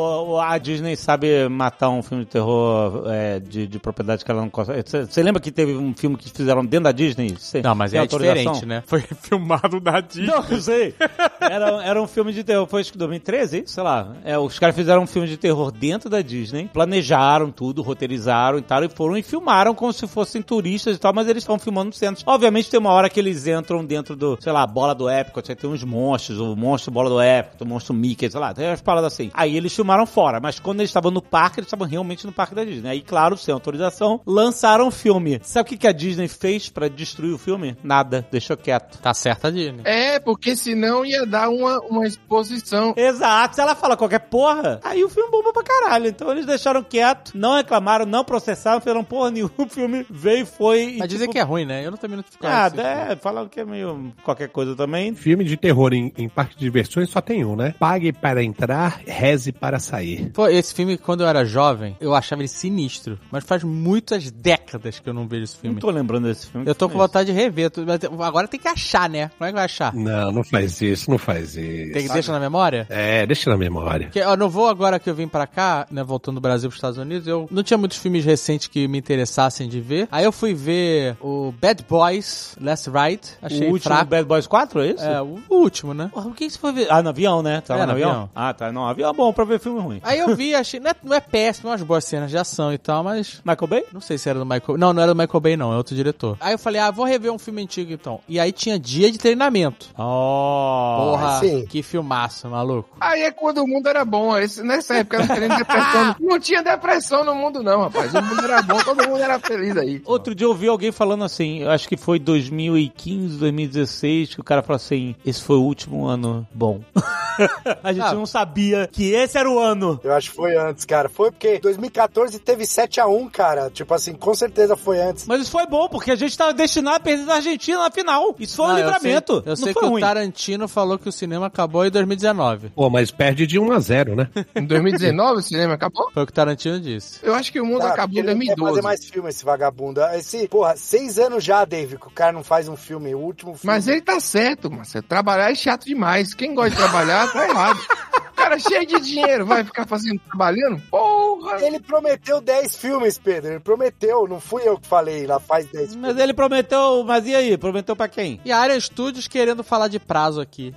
a Disney sabe matar um filme de terror de propriedade que ela não consegue. Você lembra que teve um filme que fizeram dentro da Disney? Não, mas é diferente, né? Foi filmado na Disney. Não, eu sei. Era um filme de terror. Foi acho que 2013, sei lá. Os caras fizeram um filme de terror dentro da Disney, planejaram tudo, roteirizaram e tal, e foram e filmaram como se fossem turistas e tal, mas eles estavam filmando no centro. Obviamente tem uma hora que eles entram dentro do, sei lá, bola do Epcot, aí tem uns monstros, o monstro bola do Epcot, o monstro Mickey, sei lá, tem umas paradas assim. Aí eles filmaram fora, mas quando eles estavam no parque, eles estavam realmente no parque da Disney. Aí, claro, sem autorização, lançaram o filme. Sabe o que a Disney fez pra destruir o filme? Nada, deixou quieto. Tá certo a Disney. Porque senão ia dar uma exposição. Exato, se ela fala qualquer porra, aí o filme bomba pra caralho. Então eles deixaram quieto, não reclamaram, não processaram, fizeram porra nenhuma, o filme veio e foi... Mas dizem que é ruim, né? Eu não também não fico falam que é meio qualquer coisa também. Filme de terror em parque de diversões só tem um, né? Pague para entrar, reze para sair. Pô, esse filme, quando eu era jovem, eu achava ele sinistro. Mas faz muitas décadas que eu não vejo esse filme. Não tô lembrando desse filme. Eu tô com vontade de rever. Mas agora tem que achar, né? Como é que vai achar? Não faz isso, não faz isso. Tem que deixar na memória? Deixa na memória. Porque, eu não vou agora que eu vim pra cá, né, voltando do Brasil pros Estados Unidos, eu não tinha muitos filmes recentes que me interessassem de ver. Aí eu fui ver o Bad Boys Last Ride. Achei o último fraco. Bad Boys 4, é isso? O último, né? Porra, o que você foi ver? Ah, no avião, né? Tava no avião. Ah, tá. Não, avião é bom pra ver filme ruim. Aí eu vi, achei... Não é péssimo, umas boas cenas de ação e tal, mas... Michael Bay? Não sei se era do Michael... Não era do Michael Bay, não. É outro diretor. Aí eu falei, vou rever um filme antigo, então. E aí tinha Dia de Treinamento. Porra, sim. Que filmaço, maluco. Aí é quando o mundo era bom. Nessa época não querendo depressão. Não tinha depressão no mundo, não, rapaz. O mundo era bom, todo mundo era feliz aí. Outro dia eu ouvi alguém falando assim, eu acho que foi 2015, 2016, que o cara falou assim, esse foi o último ano bom. A gente não sabia que esse era o ano. Eu acho que foi antes, cara. Foi porque 2014 teve 7-1, cara. Tipo assim, com certeza foi antes. Mas isso foi bom, porque a gente tava destinado a perder a Argentina na final. Isso foi um livramento. Eu sei que o Tarantino falou que o cinema acabou em 2019. Pô, mas perde de 1-0, né? Em 2019 o cinema acabou? Foi o que o Tarantino disse. Eu acho que o mundo acabou em 2012. Ele quer fazer mais filme, esse vagabundo. Porra, 6 anos já, David, que o cara não faz um filme, o último filme. Mas ele tá certo, Marcelo. Trabalhar é chato demais. Quem gosta de trabalhar, tá errado. O cara cheio de dinheiro vai ficar trabalhando? Porra! Ele prometeu 10 filmes, Pedro. Ele prometeu, não fui eu que falei lá, faz 10 filmes. Mas ele prometeu, mas e aí? Prometeu pra quem? E a Área Studios querendo falar de prazo aqui.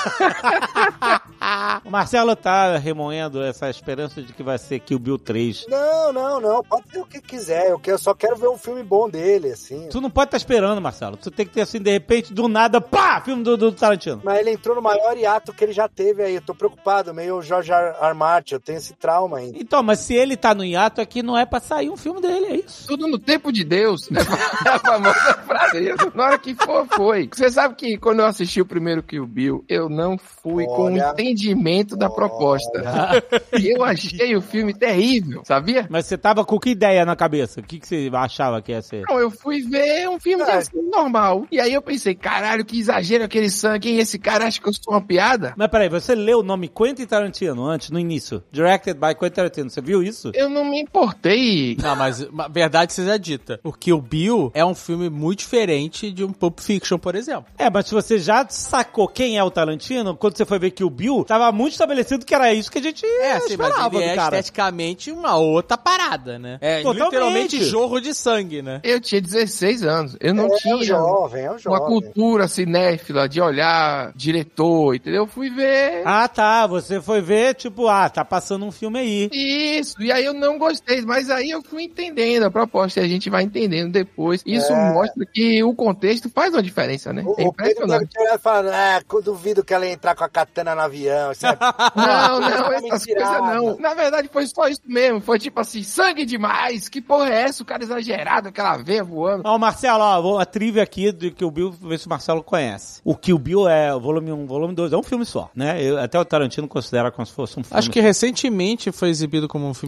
O Marcelo tá remoendo essa esperança de que vai ser Kill Bill 3. Não. Pode ser o que quiser. Eu só quero ver um filme bom dele, assim. Tu não pode estar esperando, Marcelo. Tu tem que ter, assim, de repente, do nada, pá! Filme do Tarantino. Mas ele entrou no maior hiato que ele já teve aí. Eu tô preocupado, meio George R. Martin. Eu tenho esse trauma ainda. Então, mas se ele tá no hiato aqui, não é pra sair um filme dele, é isso. Tudo no tempo de Deus. É a famosa frase. Na hora que for, foi. Você sabe que quando eu assisti o primeiro Kill Bill, eu não fui com o entendimento da proposta. Eu achei o filme terrível, sabia? Mas você tava com que ideia na cabeça? O que você achava que ia ser? Não, eu fui ver um filme assim, normal. E aí eu pensei, caralho, que exagero aquele sangue, hein? Esse cara acha que eu sou uma piada? Mas peraí, você leu o nome Quentin Tarantino antes, no início? Directed by Quentin Tarantino, você viu isso? Eu não me importei. Não, mas a verdade seja dita. O Kill Bill é um filme muito diferente de um Pulp Fiction, por exemplo. Mas se você já sacou quem é o Tarantino, quando você foi ver Kill Bill, tava muito estabelecido que era isso que a gente esperava, mas ele é esteticamente uma outra parada, né? É literalmente jorro de sangue, né? Eu tinha 16 anos. Eu não tinha uma cultura cinéfila de olhar diretor, entendeu? Eu fui ver... Ah, tá. Você foi ver, tipo, tá passando um filme aí. Isso. E aí eu não gostei. Mas aí eu fui entendendo a proposta e a gente vai entendendo depois. Isso mostra que o contexto faz uma diferença, né? É impressionante. O Pedro eu duvido que ela ia entrar com a katana no avião. Não, essas coisas não. Na verdade foi só isso mesmo. Foi tipo assim, sangue demais. Que porra é essa? O cara exagerado, aquela veia voando. Ó, Marcelo, a trivia aqui do Kill Bill, ver se o Marcelo conhece. O Kill Bill é o volume 1, volume 2, é um filme só, né? Até o Tarantino considera como se fosse um filme. Acho que recentemente foi exibido como um filme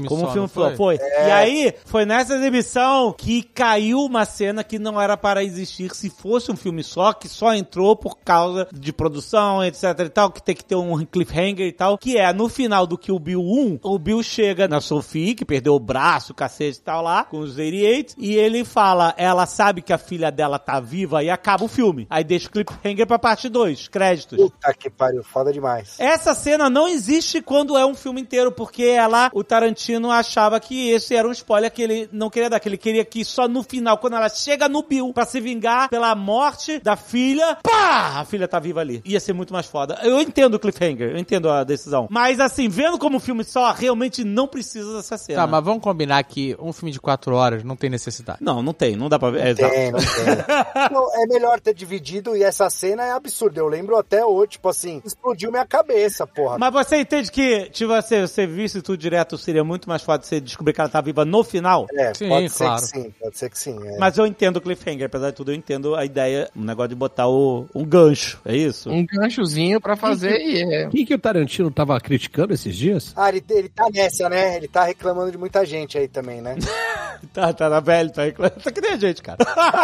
filme Como só, um filme não só, foi. E aí, foi nessa exibição que caiu uma cena que não era para existir se fosse um filme só, que só entrou por causa de produção, etc e tal, que tem que ter um cliffhanger e tal, que é, no final do Kill Bill 1, o Bill chega na Sophie, que perdeu o braço, o cacete e tal lá, com os 88, e ele fala, ela sabe que a filha dela tá viva e acaba o filme. Aí deixa o cliffhanger pra parte 2, créditos. Puta que pariu, foda demais. Essa cena não existe quando é um filme inteiro, porque o Tarantino achava que esse era um spoiler que ele não queria dar, que ele queria que só no final, quando ela chega no Bill pra se vingar pela morte da filha, pá! A filha tá viva ali. Ia ser muito mais foda. Eu entendo o cliffhanger, eu entendo a decisão. Mas assim, vendo como filme só, realmente não precisa dessa cena. Tá, mas vamos combinar que um filme de 4 horas não tem necessidade. Não tem, não dá pra ver. Não tem. Não, é melhor ter dividido e essa cena é absurda. Eu lembro até hoje, tipo assim, explodiu minha cabeça, porra. Mas você entende que, tipo, você visse tudo direto, seria muito mais fácil você descobrir que ela tá viva no final? Sim, pode claro. ser que sim. É. Mas eu entendo o cliffhanger, apesar de tudo, eu entendo a ideia, o negócio de botar um gancho, é isso? Um ganchozinho pra fazer que o Tarantino tava criticando esses dias? Ele tá nessa, né? Ele tá reclamando de muita gente aí também, né? tá na velha, tá reclamando. Tá que nem a gente, cara.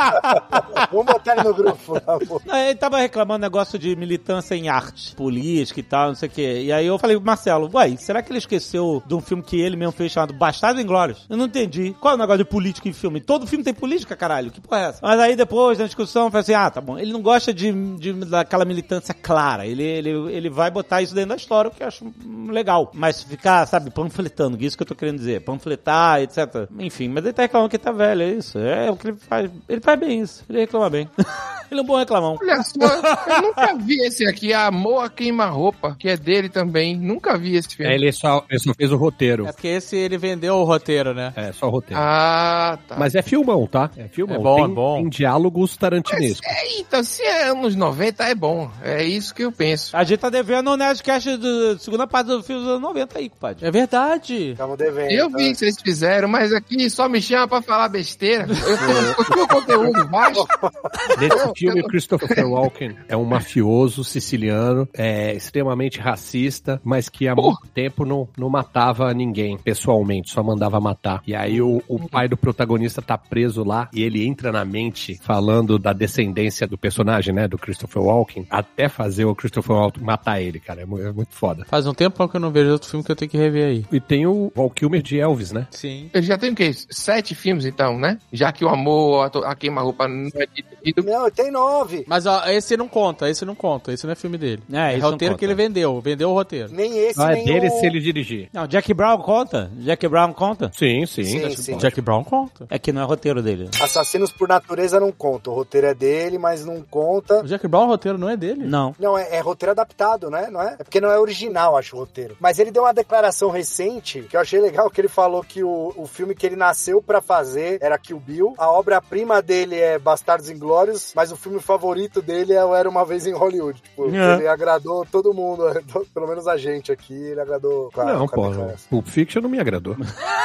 Vamos botar ele no grupo, por favor. Não, ele tava reclamando negócio de militância em arte, política e tal, não sei o quê. E aí eu falei, Marcelo, será que ele esqueceu de um filme que ele mesmo fez chamado Bastardos Inglórios? Eu não entendi. Qual é o negócio de política em filme? Todo filme tem política, caralho. Que porra é essa? Mas aí depois, na discussão, eu falei assim, tá bom. Ele não gosta daquela militância clara. Ele vai botar isso dentro da história, o que eu acho legal. Mas ficar, sabe, panfletando, isso que eu tô querendo dizer. Panfletar, etc. Enfim, mas ele tá reclamando que ele tá velho, é isso. É o que ele faz. Ele faz bem isso. Ele reclama bem. Ele é um bom reclamão. Olha só, eu nunca vi esse aqui, Amor a Queima-Roupa, que é dele também. Nunca vi esse filme. Ele só fez o roteiro. É porque esse ele vendeu o roteiro, né? É, só o roteiro. Ah, tá. Mas é filmão, tá? É filmão. É bom, tem diálogos tarantinescos. Então, se é anos 90, é bom. É isso que eu penso. A gente tá devendo o Nerdcast da segunda parte do filme dos anos 90 aí, compadre. É verdade. Estamos devendo. Eu vi que vocês fizeram, mas aqui só me chama pra falar besteira. Eu tenho conteúdo baixo. Nesse filme, o Christopher Walken é um mafioso siciliano, extremamente racista, mas que há muito tempo não matava ninguém pessoalmente, só mandava matar. E aí o pai do protagonista tá preso lá e ele entra na mente falando da descendência do personagem, né, do Christopher Walken, até fazer o Christopher Walken matar ele, cara. É muito foda. Faz um tempo que eu não vejo outro filme que eu tenho que rever aí. E tem o Val Kilmer de Elvis, né? Sim. Ele já tem o quê? 7 filmes, então, né? Já que o Amor a Queima-Roupa não é dito. Não, tem 9. Mas ó, esse não conta, esse não é filme dele. É o roteiro que ele vendeu o roteiro. Nem esse, É nem dele o... se ele dirigir. Não, Jack Brown conta? Jack Brown conta? Sim. Sim. Jack Brown conta. É que não é roteiro dele. Assassinos por Natureza não conta. O roteiro é dele, mas não conta. O Jack Brown, o roteiro não é dele? Não. Não, é roteiro adaptado, né? Não é? É porque não é original, acho, o roteiro. Mas ele deu uma declaração recente, que eu achei legal, que ele falou que o filme que ele nasceu pra fazer era Kill Bill. A obra-prima dele é Bastardos Inglórios, mas o filme favorito dele é o Era Uma Vez em Hollywood. Tipo, ele agradou todo mundo, pelo menos a gente aqui, ele agradou. Não, pô, Pulp Fiction não me agradou.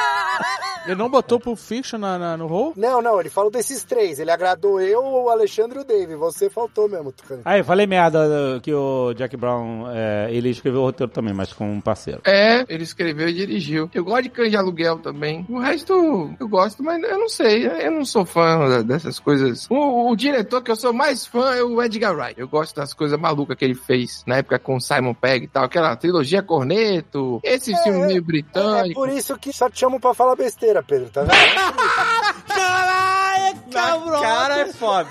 Ele não botou Pulp Fiction no rol? Não, ele falou desses 3. Ele agradou eu, o Alexandre e o Dave. Você faltou mesmo, Tucano. Aí, falei merda que o Jack Brown, ele escreveu o roteiro também, mas com um parceiro. Ele escreveu e dirigiu. Eu gosto de Cães de Aluguel também. O resto eu gosto, mas eu não sei. Eu não sou fã dessas coisas. O diretor que eu sou mais fã é o Edgar Wright. Eu gosto das coisas malucas que ele fez na época com Simon Pegg e tal. Aquela trilogia Corneto, esse filme meio britânico. É por isso que só te chamo pra falar besteira, Pedro, tá vendo? Caralho, cabrão! Cara, é foda.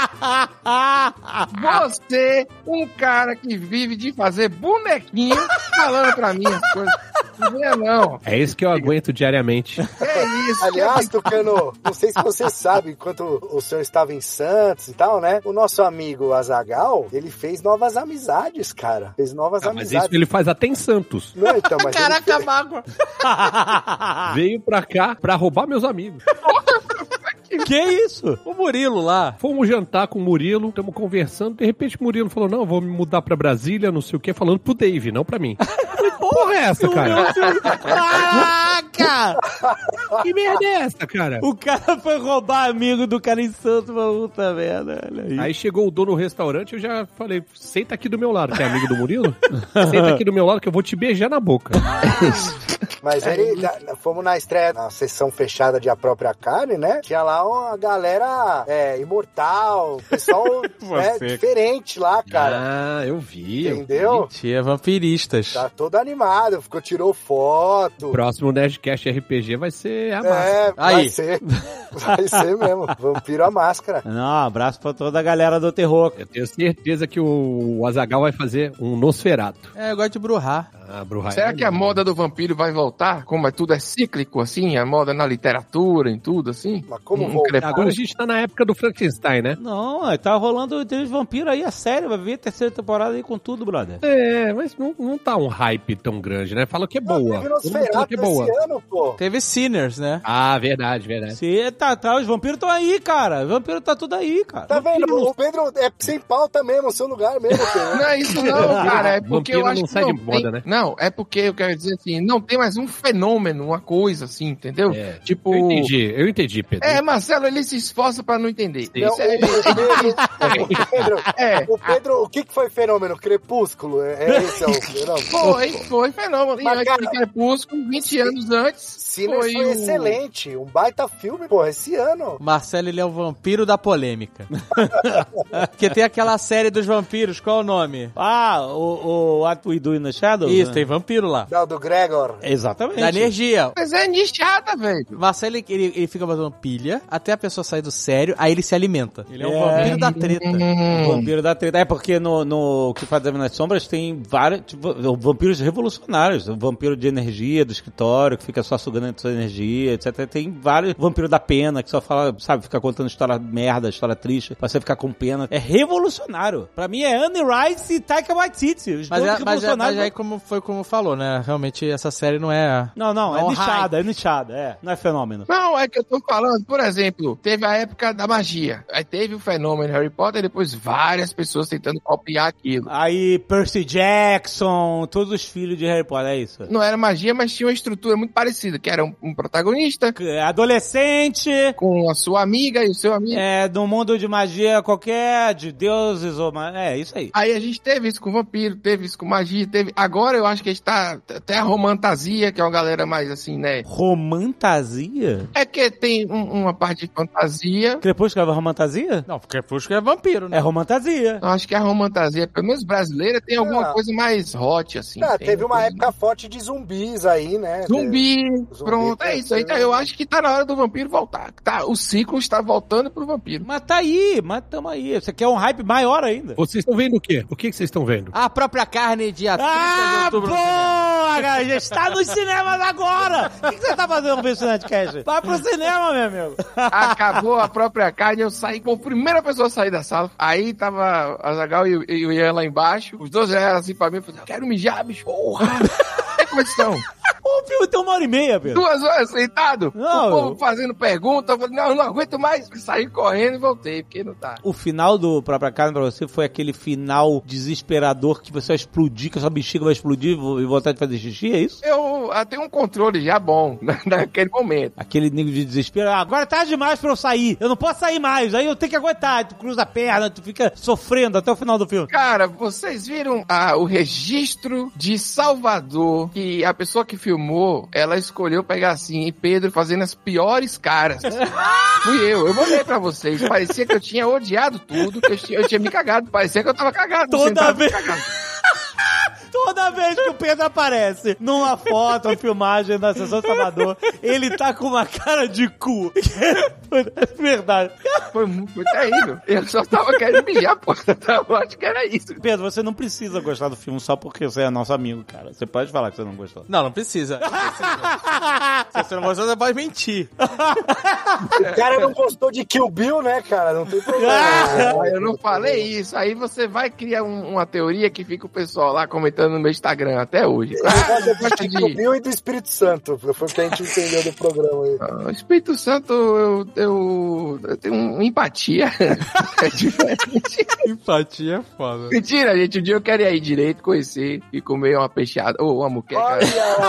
Você, um cara que vive de fazer bonequinho, falando pra mim as coisas. Não. É isso que eu aguento diariamente. É isso. Aliás, Tucano, não sei se você sabe, enquanto o senhor estava em Santos e tal, né? O nosso amigo Azaghal, ele fez novas amizades, cara. Fez novas amizades. Mas isso ele faz até em Santos. Não, então, mas Caraca, mágoa. Veio pra cá pra roubar meus amigos. Que isso? O Murilo lá. Fomos jantar com o Murilo, estamos conversando, de repente o Murilo falou, não, vou me mudar pra Brasília, não sei o que, falando pro Dave, não pra mim. Porra é essa, cara? Caraca! Que merda é essa, cara? O cara foi roubar amigo do cara em Santos, puta merda. Olha aí. Aí chegou o dono do restaurante, eu já falei, senta aqui do meu lado, que é amigo do Murilo. Senta aqui do meu lado que eu vou te beijar na boca. Mas aí, fomos na estreia, na sessão fechada de A Própria Carne, né? Tinha lá uma galera imortal, pessoal diferente lá, cara. Ah, eu vi. Entendeu? Tinha vampiristas. Tá todo animado, tirou foto. O próximo Nerdcast RPG vai ser a máscara. Vai ser. Vai ser mesmo. Vampiro à máscara. Não, abraço pra toda a galera do terror. Eu tenho certeza que o Azaghal vai fazer um Nosferatu. Eu gosto de Bruhá. Bruhá. Será que a moda do vampiro vai voltar? Como tudo é cíclico, assim? A moda na literatura, em tudo, assim? Mas como voltar? Agora a gente tá na época do Frankenstein, né? Não, tá rolando o vampiro aí, a série, vai vir a terceira temporada aí com tudo, brother. Mas não tá um hype tão grande, né? Fala que é boa. Teve Nosferatu esse ano, pô. Teve Sinners, né? Ah, verdade. Sim, os vampiros estão aí, cara. Os vampiros tá tudo aí, cara. Tá vendo? O Pedro é sem pauta mesmo, o seu lugar mesmo, Pedro. Não é isso não, cara. É porque vampiro eu acho não que sai não de moda, tem... né? Não, é porque eu quero dizer assim, não tem mais um fenômeno, uma coisa assim, entendeu? Tipo... Eu entendi, Pedro. Marcelo, ele se esforça pra não entender. Não, o Pedro, o que foi fenômeno? Crepúsculo? Esse é o fenômeno? Foi fenômeno. Mas, antes de Crepúsculo, 20 anos antes. Sinners foi excelente. Um baita filme, pô, esse ano. Marcelo, ele é o vampiro da polêmica. Porque tem aquela série dos vampiros, qual é o nome? O What We Do in the Shadows? Isso, tem vampiro lá. Do Gregor. Exatamente. Da energia. Mas é nichada, velho. Marcelo, ele fica botando pilha até a pessoa sair do sério, aí ele se alimenta. Ele é um vampiro da treta. Vampiro da treta. É porque no que faz nas Sombras tem vários vampiros revolucionários. O vampiro de energia do escritório, que fica só sugando a sua energia, etc. Tem vários vampiros da pena, que só fala, sabe, fica contando história merda, história triste, pra você ficar com pena. É revolucionário. Pra mim é Anne Rice e Taika Waititi. Os dois revolucionários. Mas aí como falou, né? Realmente essa série não é... Não, é nichada, não é fenômeno. Não, é que eu tô falando, por exemplo, teve a época da magia, aí teve o fenômeno Harry Potter, e depois várias pessoas tentando copiar aquilo. Aí Percy Jackson, todos os filhos de Harry Potter, é isso? Não era magia, mas tinha uma estrutura muito parecida, que era um protagonista, adolescente, com a sua amiga e o seu amigo. No mundo de magia qualquer, de deuses ou... isso aí. Aí a gente teve isso com vampiro, teve isso com magia, agora eu acho que a gente tá até a romantasia, que é uma galera mais assim, né? Romantasia? É que tem uma parte de fantasia. Crepúsculo é romantasia? Não, Crepúsculo é vampiro, né? É romantasia. Eu acho que a romantasia, pelo menos brasileira, tem alguma coisa mais hot, assim. Teve uma época forte de zumbis aí, né? Zumbi, pronto, é isso aí. Eu acho que tá na hora do vampiro voltar. O ciclo está voltando pro vampiro. Mas tá aí, tamo aí. Você quer um hype maior ainda. Vocês estão vendo o quê? O que vocês estão vendo? A Própria Carne, dia 30 de outubro. Boa, cara, já está nos cinemas agora. O que você tá fazendo com esse Nerdcast? Vai pro cinema, meu amigo. Acabou A Própria Carne, eu saí como primeira pessoa a sair da sala. Aí tava a Azaghal e o Ian lá embaixo. Os dois olharam assim pra mim e falaram, quero mijar, bicho. Porra! Como estão? O filme tem 1h30, Pedro. 2 horas sentado, não, o povo fazendo pergunta, eu falei, não aguento mais. Saí correndo e voltei, porque não tá. O final do Própria Carne pra você foi aquele final desesperador que você vai explodir, que a sua bexiga vai explodir e vontade de fazer xixi, é isso? Eu tenho um controle já bom naquele momento. Aquele nível de desespero, agora tá demais pra eu sair, eu não posso sair mais, aí eu tenho que aguentar, tu cruza a perna, tu fica sofrendo até o final do filme. Cara, vocês viram o registro de Salvador, que a pessoa que filmou, ela escolheu pegar assim, e Pedro fazendo as piores caras. Fui eu mandei pra vocês, parecia que eu tinha odiado tudo, que eu tinha me cagado, parecia que eu tava cagado. Toda vez que o Pedro aparece numa foto, uma filmagem da Sessão Salvador, ele tá com uma cara de cu. É verdade. Foi terrível. Eu só tava querendo mijar, pô. Eu acho que era isso. Pedro, você não precisa gostar do filme só porque você é nosso amigo, cara. Você pode falar que você não gostou. Não precisa. Se você não gostou, você pode mentir. O cara não gostou de Kill Bill, né, cara? Não tem problema. Eu não falei isso. Aí você vai criar uma teoria que fica o pessoal lá comentando no meu Instagram Instagram até hoje. Eu gosto de Bill e do Espírito Santo. Foi o que a gente entendeu do programa aí. O Espírito Santo, eu tenho uma empatia. É diferente. Empatia é foda. Mentira, gente. Um dia eu quero ir aí direito, conhecer e comer uma peixada. Ou uma muqueca.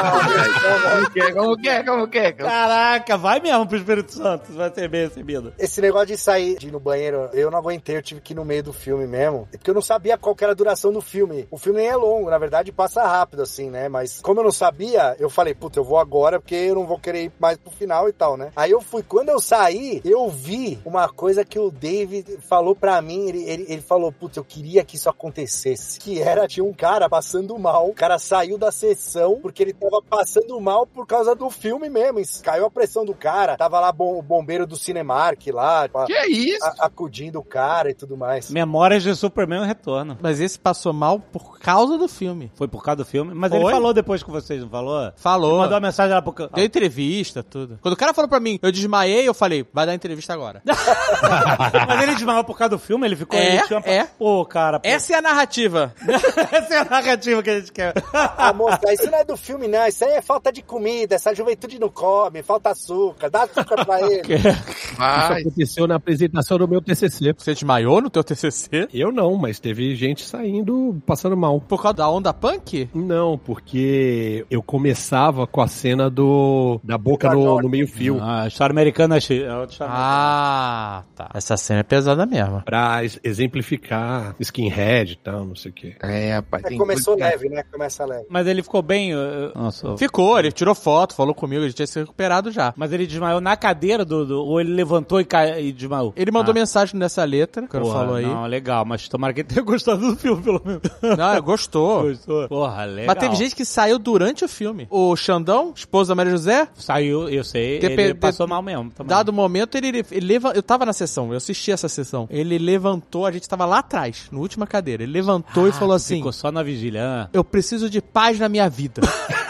Muqueca. Caraca, vai mesmo pro Espírito Santo. Você vai ser bem recebido. Esse negócio de sair, de ir no banheiro, eu não aguentei. Eu tive que ir no meio do filme mesmo. Porque eu não sabia qual que era a duração do filme. O filme nem é longo, na verdade passa rápido assim, né? Mas como eu não sabia, eu falei, puta, eu vou agora porque eu não vou querer ir mais pro final e tal, né? Aí eu fui. Quando eu saí, eu vi uma coisa que o David falou pra mim. Ele falou, puta, eu queria que isso acontecesse. Que era, tinha um cara passando mal. O cara saiu da sessão porque ele tava passando mal por causa do filme mesmo. Caiu a pressão do cara. Tava lá o bombeiro do Cinemark lá. Que é isso? Acudindo o cara e tudo mais. Memórias de Superman Retorno. Mas esse passou mal por causa do filme. Foi por causa do filme? Mas Foi? ele falou depois com vocês, não falou? Falou. Ele mandou uma mensagem lá pro... Deu entrevista, tudo. Quando o cara falou pra mim, eu desmaiei, eu falei, vai dar entrevista agora. Mas ele desmaiou por causa do filme? Ele ficou... Pô, cara... Pô. Essa é a narrativa. Essa é a narrativa que a gente quer. Moça, isso não é do filme, não. Isso aí é falta de comida. Essa juventude não come, falta açúcar. Dá açúcar pra ele. Isso aconteceu na apresentação do meu TCC. Você desmaiou no teu TCC? Eu não, mas teve gente saindo, passando mal. Por causa da onda punk? Não, porque eu começava com a cena da boca no meio fio. A história americana é tá. Essa cena é pesada mesmo. Pra exemplificar skinhead e tal, não sei o quê. Rapaz. Começou leve, né? Começa leve. Mas ele ficou bem... Nossa. Ficou, ele tirou foto, falou comigo, ele tinha se recuperado já. Mas ele desmaiou na cadeira ou ele levantou e desmaiou? Ele mandou mensagem nessa letra, que ele falou aí. Não, legal, mas tomara que ele tenha gostado do filme, pelo menos. Não, gostou. Porra, legal. Mas teve gente que saiu durante o filme. O Xandão, esposo da Maria José... Saiu, eu sei, ele passou mal mesmo. Também. Dado o momento, ele eu tava na sessão, eu assisti essa sessão. Ele levantou, a gente tava lá atrás, na última cadeira. Ele levantou e falou assim... Ficou só na vigília. Eu preciso de paz na minha vida.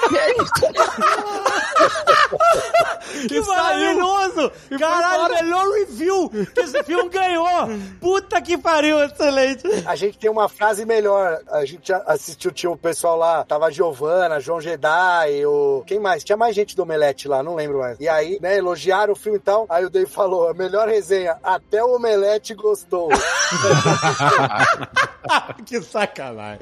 Que maravilhoso! Caralho, melhor review que esse filme ganhou! Puta que pariu, excelente! A gente tem uma frase melhor. A gente assistiu, tinha o pessoal lá, tava a Giovana, João Jedi, quem mais? Tinha mais gente do Omelete lá, não lembro mais. E aí, né, elogiaram o filme e tal. Aí o Dave falou, a melhor resenha, até o Omelete gostou. Que sacanagem!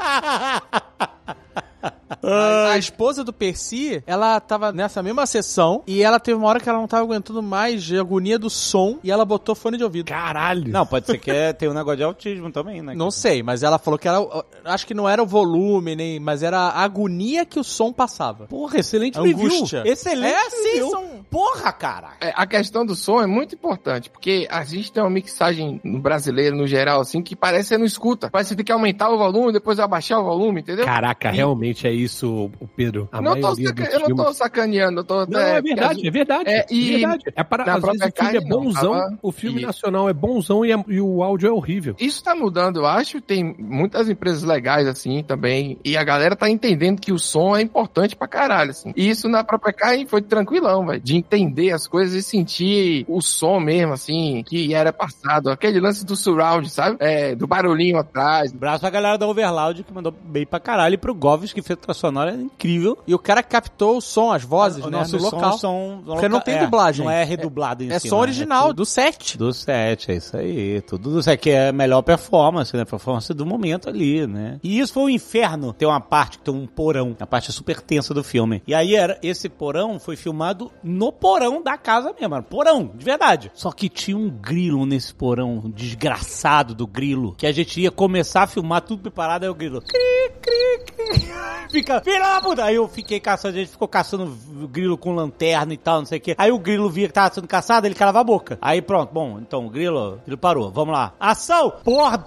A esposa do Percy, ela tava nessa mesma sessão e ela teve uma hora que ela não tava aguentando mais de agonia do som e ela botou fone de ouvido. Caralho! Não, pode ser que tenha um negócio de autismo também, né? Não sei, mas ela falou que era... Acho que não era o volume, mas era a agonia que o som passava. Porra, excelente angústia. Review. Excelente review. Porra, cara! A questão do som é muito importante, porque a gente tem uma mixagem no brasileiro, no geral, assim, que parece que você não escuta. Parece que você tem que aumentar o volume, depois abaixar o volume, entendeu? Caraca, realmente é isso, Pedro. Eu não tô sacaneando, eu tô... Não, é verdade, é verdade. É verdade. Às vezes o filme é bonzão, o filme nacional é bonzão e o áudio é horrível. Isso tá mudando, eu acho. Tem muitas empresas legais, assim, também, e a galera tá entendendo que o som é importante pra caralho, assim. E isso na própria Kai foi tranquilão, velho, de entender as coisas e sentir o som mesmo, assim, que era passado. Aquele lance do surround, sabe? Do barulhinho atrás. Abraço pra galera da Overloud, que mandou bem pra caralho, e pro Goves, que fez a sonora incrível. E o cara captou o som, as vozes, né? No local. Porque não tem dublagem. Não é redublado em si. É som original, do set. Do set, é isso aí. Tudo do set, que é a melhor performance, né? Performance do momento ali, né? E isso foi um inferno. Tem uma parte que tem um porão, a parte super tensa do filme. E aí esse porão foi filmado no porão da casa mesmo. Porão, de verdade. Só que tinha um grilo nesse porão, um desgraçado do grilo, que a gente ia começar a filmar tudo preparado, aí o grilo... Cri, cri, cri. Fica, filha da puta! Aí eu fiquei caçando, a gente ficou caçando o grilo com lanterna e tal, não sei o que. Aí o grilo via que tava sendo caçado, ele calava a boca. Aí pronto, bom, então o grilo parou, vamos lá. Ação! Porra!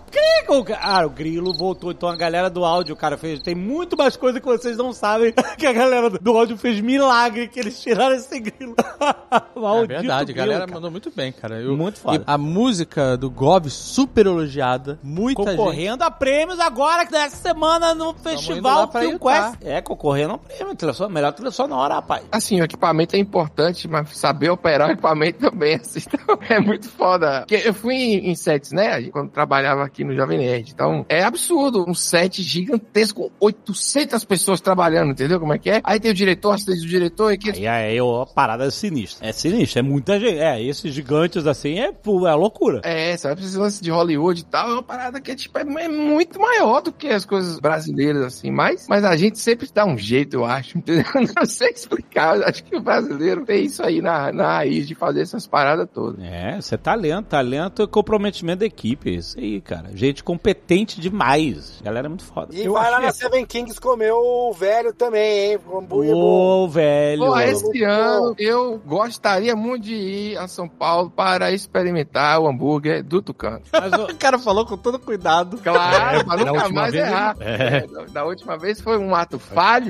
O grilo voltou, então a galera do áudio, cara, fez, tem muito mais coisa que vocês não sabem, que a galera do áudio fez milagre, que eles tiraram esse grilo. É verdade, a galera mandou muito bem, cara. Muito foda. E a música do Gob, super elogiada, muita concorrendo a prêmios agora, que nessa semana no festival Film concorrendo ao prêmio. Melhor trilha sonora, rapaz. Assim, o equipamento é importante, mas saber operar o equipamento também, assim, então, é muito foda. Porque eu fui em sets, né, quando trabalhava aqui no Jovem Nerd. Então, é absurdo. Um set gigantesco, 800 pessoas trabalhando, entendeu como é que é? Aí tem o diretor, assistente do diretor, e que... Aí a parada é sinistra. É sinistra, é muita gente. Esses gigantes assim é loucura. Sabe, esse lance de Hollywood e tal, é uma parada que tipo, é muito maior do que as coisas brasileiras, assim, mas a gente sempre dá um jeito, eu acho, entendeu? Não sei explicar, acho que o brasileiro tem isso aí na raiz de fazer essas paradas todas. Isso é talento e comprometimento da equipe, isso aí, cara. Gente competente demais. A galera é muito foda. E vai lá na Seven Kings comer o velho também, hein? O hambúrguer bom. Velho. Pô, esse ano eu gostaria muito de ir a São Paulo para experimentar o hambúrguer do Tucano. Mas o cara falou com todo cuidado. Claro, mas nunca mais errar. Da última vez foi um ato falho.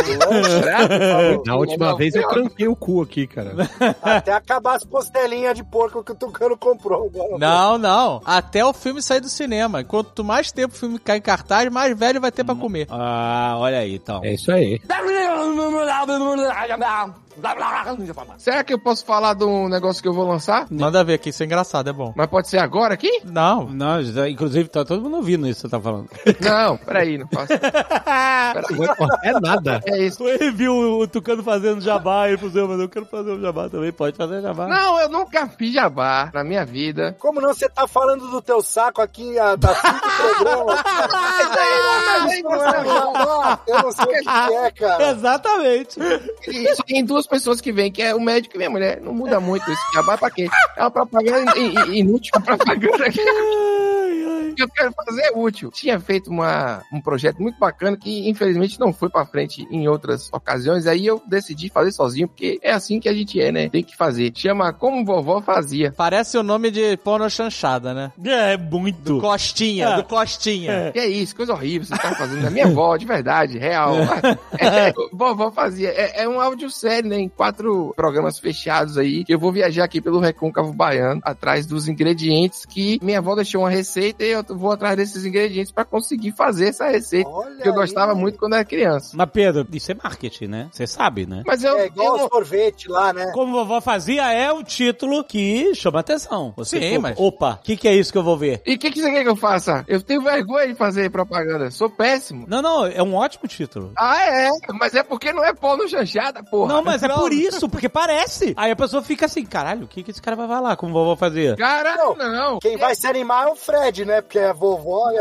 Na última vez eu tranquei o cu aqui, cara. Até acabar as costelinhas de porco que o Tucano comprou. Não. Até o filme sair do cinema. Quanto mais tempo o filme cai em cartaz, mais velho vai ter pra comer. Olha aí, então. É isso aí. Será que eu posso falar de um negócio que eu vou lançar? Manda ver aqui, isso é engraçado, é bom. Mas pode ser agora aqui? Não, inclusive tá todo mundo ouvindo isso que você tá falando. Não, peraí, não posso. É nada. É isso. Ele viu o Tucano fazendo jabá e ele falou, mas eu quero fazer um jabá também, pode fazer jabá. Não, eu nunca fiz jabá na minha vida. Como não? Você tá falando do teu saco aqui há 5 programas. Eu não sei o que é, cara. Exatamente. Isso tem 2 pessoas que vêm, que é o médico e minha mulher. Não muda muito esse jabá pra quê? É uma propaganda inútil, uma propaganda que eu quero fazer é útil. Tinha feito um projeto muito bacana que infelizmente não foi pra frente em outras ocasiões, aí eu decidi fazer sozinho, porque é assim que a gente é, né? Tem que fazer. Chama Como Vovó Fazia. Parece o nome de porno chanchada, né? É, muito. Do Costinha. Que é isso, coisa horrível, você tá fazendo. Da minha avó, de verdade, real. Vovó Fazia. É um audiosérie, né? Em 4 programas fechados aí, que eu vou viajar aqui pelo Recôncavo Baiano, atrás dos ingredientes que minha avó deixou uma receita e eu vou atrás desses ingredientes pra conseguir fazer essa receita. Olha que eu gostava muito quando era criança. Mas Pedro, isso é marketing, né? Você sabe, né? Mas é igual sorvete lá, né? Como Vovó Fazia é um título que chama atenção. Sim, mas... Opa, o que é isso que eu vou ver? E o que você quer que eu faça? Eu tenho vergonha de fazer propaganda. Sou péssimo. Não, é um ótimo título. Mas é porque não é porno chanchada, porra. Não, mas é por isso, porque parece. Aí a pessoa fica assim, caralho, o que esse cara vai falar? Como Vovó Fazia? Caralho, não. Quem vai se animar é o Fred, né? Porque é a vovó.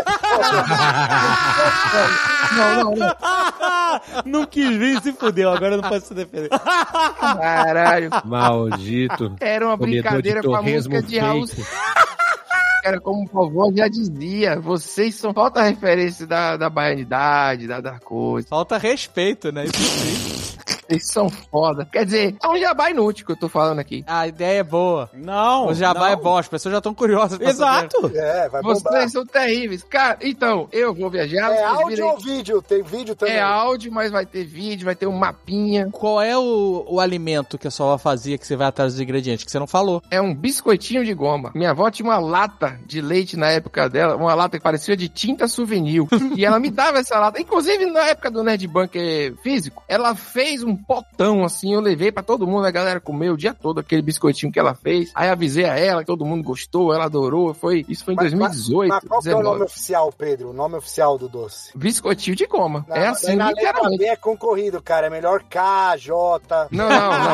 Não. Não quis vir, se fudeu. Agora eu não posso se defender. Caralho. Maldito. Era uma brincadeira com a música de Raul. Era como o vovó já dizia, vocês são... Falta a referência da baianidade, da coisa. Falta respeito, né? Isso sim. Vocês são foda. Quer dizer, é um jabá inútil que eu tô falando aqui. A ideia é boa. Não. O jabá é bom, as pessoas já estão curiosas pra Exato. saber. Vai bombar. Vocês são terríveis. Cara, então, eu vou viajar. É áudio ou vídeo? Tem vídeo também? É áudio, mas vai ter vídeo, vai ter um mapinha. Qual é o alimento que a sua avó fazia que você vai atrás dos ingredientes? Que você não falou. É um biscoitinho de goma. Minha avó tinha uma lata de leite na época dela, uma lata que parecia de tinta souvenir. E ela me dava essa lata. Inclusive, na época do Nerd Bunker físico, ela fez um potão assim, eu levei pra todo mundo, a galera comeu o dia todo aquele biscoitinho que ela fez. Aí avisei a ela, que todo mundo gostou, ela adorou. Isso foi em 2018. Mas qual que é o nome oficial, Pedro? O nome oficial do doce? Biscoitinho de goma. É assim, na letra B é concorrido, cara. É melhor K, J. Não.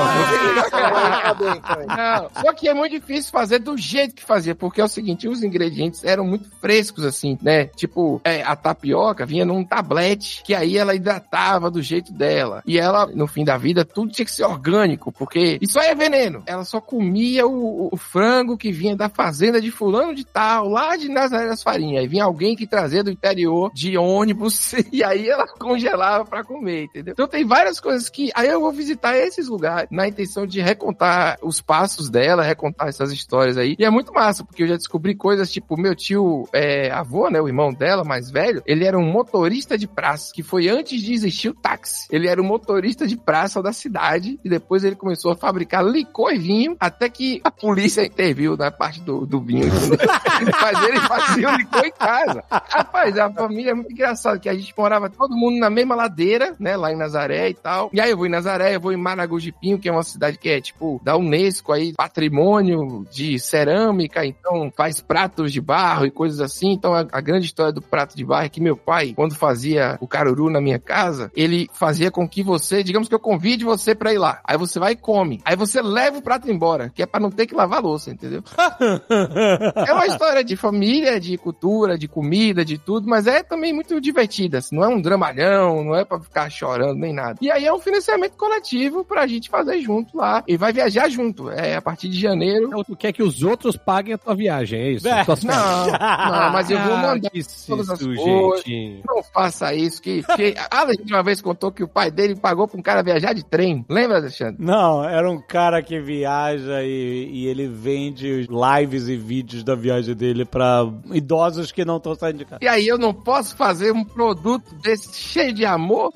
Só que é muito difícil fazer do jeito que fazia, porque é o seguinte, os ingredientes eram muito frescos, assim, né? Tipo, a tapioca vinha num tablete, que aí ela hidratava do jeito dela. E ela, no fim da vida, tudo tinha que ser orgânico, porque isso aí é veneno. Ela só comia o frango que vinha da fazenda de fulano de tal, lá de Nazaré das Farinhas. Aí vinha alguém que trazia do interior de ônibus, e aí ela congelava pra comer, entendeu? Então tem várias coisas que... Aí eu vou visitar esses lugares, na intenção de recontar os passos dela, recontar essas histórias aí. E é muito massa, porque eu já descobri coisas tipo, meu tio avô, né, o irmão dela, mais velho, ele era um motorista de praça, que foi antes de existir o táxi. Ele era um motorista de praça da cidade e depois ele começou a fabricar licor e vinho até que a polícia interviu na parte do vinho. Mas ele fazia o licor em casa. Rapaz, a família é muito engraçada, que a gente morava todo mundo na mesma ladeira, né, lá em Nazaré e tal. E aí eu vou em Nazaré, eu vou em Maragogi-Pinho, que é uma cidade que é, tipo, da Unesco aí, patrimônio de cerâmica, então faz pratos de barro e coisas assim. Então a grande história do prato de barro é que meu pai, quando fazia o caruru na minha casa, ele fazia com que você, digamos que eu convide você pra ir lá. Aí você vai e come. Aí você leva o prato embora, que é pra não ter que lavar a louça, entendeu? É uma história de família, de cultura, de comida, de tudo, mas é também muito divertida. Assim, não é um dramalhão, não é pra ficar chorando nem nada. E aí é um financiamento coletivo pra gente fazer junto lá. E vai viajar junto. É a partir de janeiro. Então, tu quer que os outros paguem a tua viagem, é isso? Não, mas eu vou mandar todas as coisas. Não faça isso. Que Alex uma vez contou que o pai dele pagou pra um cara viajar de trem. Lembra, Alexandre? Não, era um cara que viaja e ele vende lives e vídeos da viagem dele pra idosos que não estão saindo de casa. E aí eu não posso fazer um produto desse cheio de amor?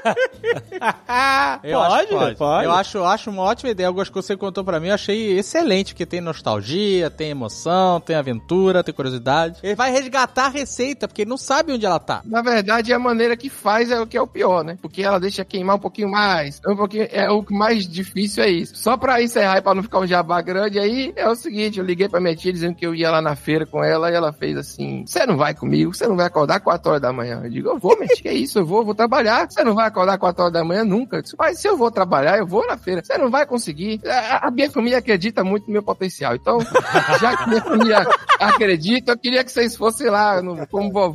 Pode. Eu acho uma ótima ideia. Algumas coisas que você contou pra mim, eu achei excelente, porque tem nostalgia, tem emoção, tem aventura, tem curiosidade. Ele vai resgatar a receita, porque ele não sabe onde ela tá. Na verdade, a maneira que faz é o que é o pior, né? Porque ela deixa queimar um pouquinho mais. O que mais difícil é isso. Só pra encerrar e pra não ficar um jabá grande aí, é o seguinte, eu liguei pra minha tia dizendo que eu ia lá na feira com ela e ela fez assim, você não vai comigo? Você não vai acordar 4 horas da manhã? Eu digo, eu vou, minha tia, que é isso? Eu vou trabalhar. Você não vai acordar 4 horas da manhã nunca? Eu disse, mas se eu vou trabalhar, eu vou na feira. Você não vai conseguir. A minha família acredita muito no meu potencial. Então, já que minha família acredita, eu queria que vocês fossem lá no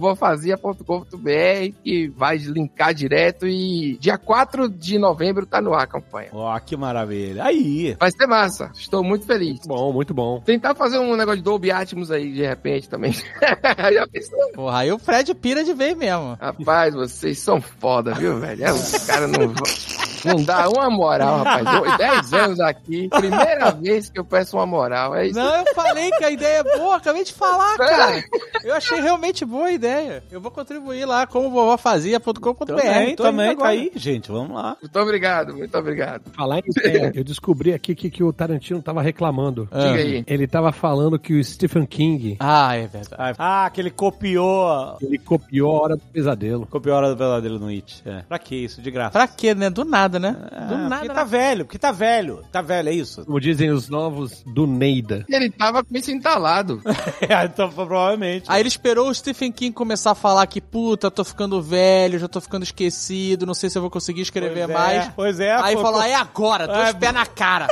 comovovofazia.com.br, que vai linkar direto e dia 4 de novembro tá no ar a campanha. Ó, que maravilha. Aí. Vai ser massa. Estou muito feliz. Bom, muito bom. Tentar fazer um negócio de Dolby Atmos aí, de repente, também. Já pensou? Porra, aí o Fred pira de vez mesmo. Rapaz, vocês são foda, viu, velho? Os caras não dá uma moral, rapaz. 10 anos aqui, primeira vez que eu peço uma moral. É isso. Não, eu falei que a ideia é boa, acabei de falar, cara. Eu achei realmente boa a ideia. Eu vou contribuir lá, como vovofazia.com.br. Também tá aí, gente, vamos lá. Muito obrigado. Falar em ideia, eu descobri aqui que o Tarantino tava reclamando. Diga aí. Ele tava falando que o Stephen King... Ah, é verdade. Que ele copiou... Ele copiou a Hora do Pesadelo. Copiou a Hora do Pesadelo no It. É. Pra que isso? De graça. Pra quê, né? Do nada, né? Do nada. Porque tá velho, Tá velho, é isso? Como dizem os novos, do Neida. Ele tava com isso entalado. Então, provavelmente. Aí ele esperou o Stephen King começar a falar que, puta, tô ficando velho, já tô ficando esquecido, não sei se eu vou conseguir escrever mais. Pois é. Aí falou, é agora, dois pés na cara.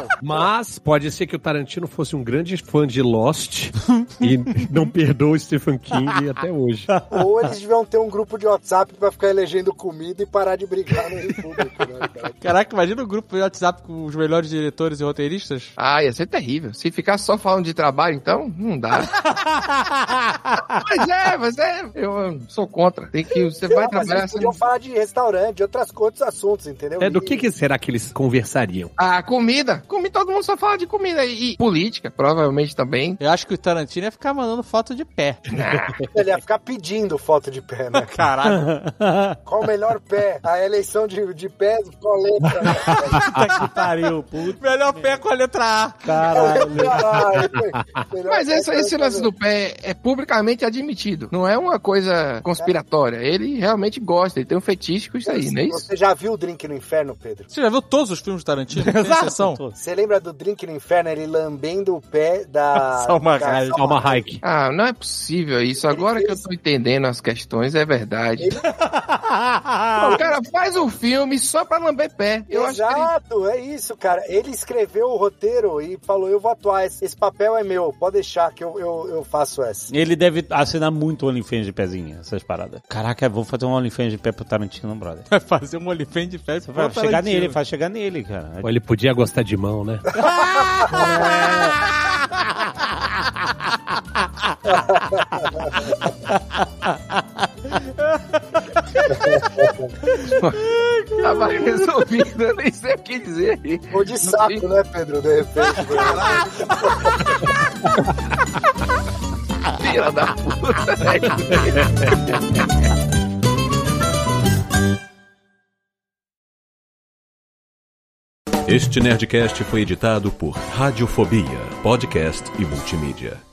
Mas pode ser que o Tarantino fosse um grande fã de Lost e não perdoa o Stephen King até hoje. Ou eles deviam ter um grupo de WhatsApp pra ficar elegendo comida e parar de brigar no público, né, cara? Caraca, imagina o grupo de WhatsApp com os melhores diretores e roteiristas. Ia ser terrível. Se ficar só falando de trabalho, então, não dá. Mas eu sou contra. Você vai trabalhar... Eles podiam falar de restaurante, de outros assuntos, entendeu? Do que será que eles conversariam? Comida. Todo mundo só fala de comida. E política, provavelmente também. Eu acho que o Tarantino ia ficar mandando foto de pé. Ele ia ficar pedindo foto de pé, né? Caralho. Qual o melhor pé? A eleição de pé com a letra. Puta que pariu, puta. Melhor pé com a letra A. Caralho. Mas esse lance do pé é publicamente admitido. Não é uma coisa conspiratória. Ele realmente gosta. Ele tem um fetiche com isso aí, não é isso? Você já viu o Drink no Inferno, Pedro? Você já viu todos os filmes do Tarantino? Exato. Você lembra do Drink no Inferno? Ele lambendo o pé da... Salma Hayek. Não é possível isso. Agora que eu tô entendendo as questões, é verdade. O cara faz um filme só pra lamber pé. Exato, é isso, cara. Ele escreveu o roteiro e falou, eu vou atuar, esse papel é meu, pode deixar que eu faço essa. Ele deve assinar muito OnlyFans de pezinho, essas paradas. Caraca, vou fazer um OnlyFans de pé pro Tarantino, brother. Vai fazer um OnlyFans de pé pro Tarantino. Faz chegar nele, cara. Ele podia gostar de mão, né? Tava resolvido, eu nem sei o que dizer. Ou de saco, né, Pedro? De repente. Filha da puta. Este Nerdcast foi editado por Radiofobia, podcast e multimídia.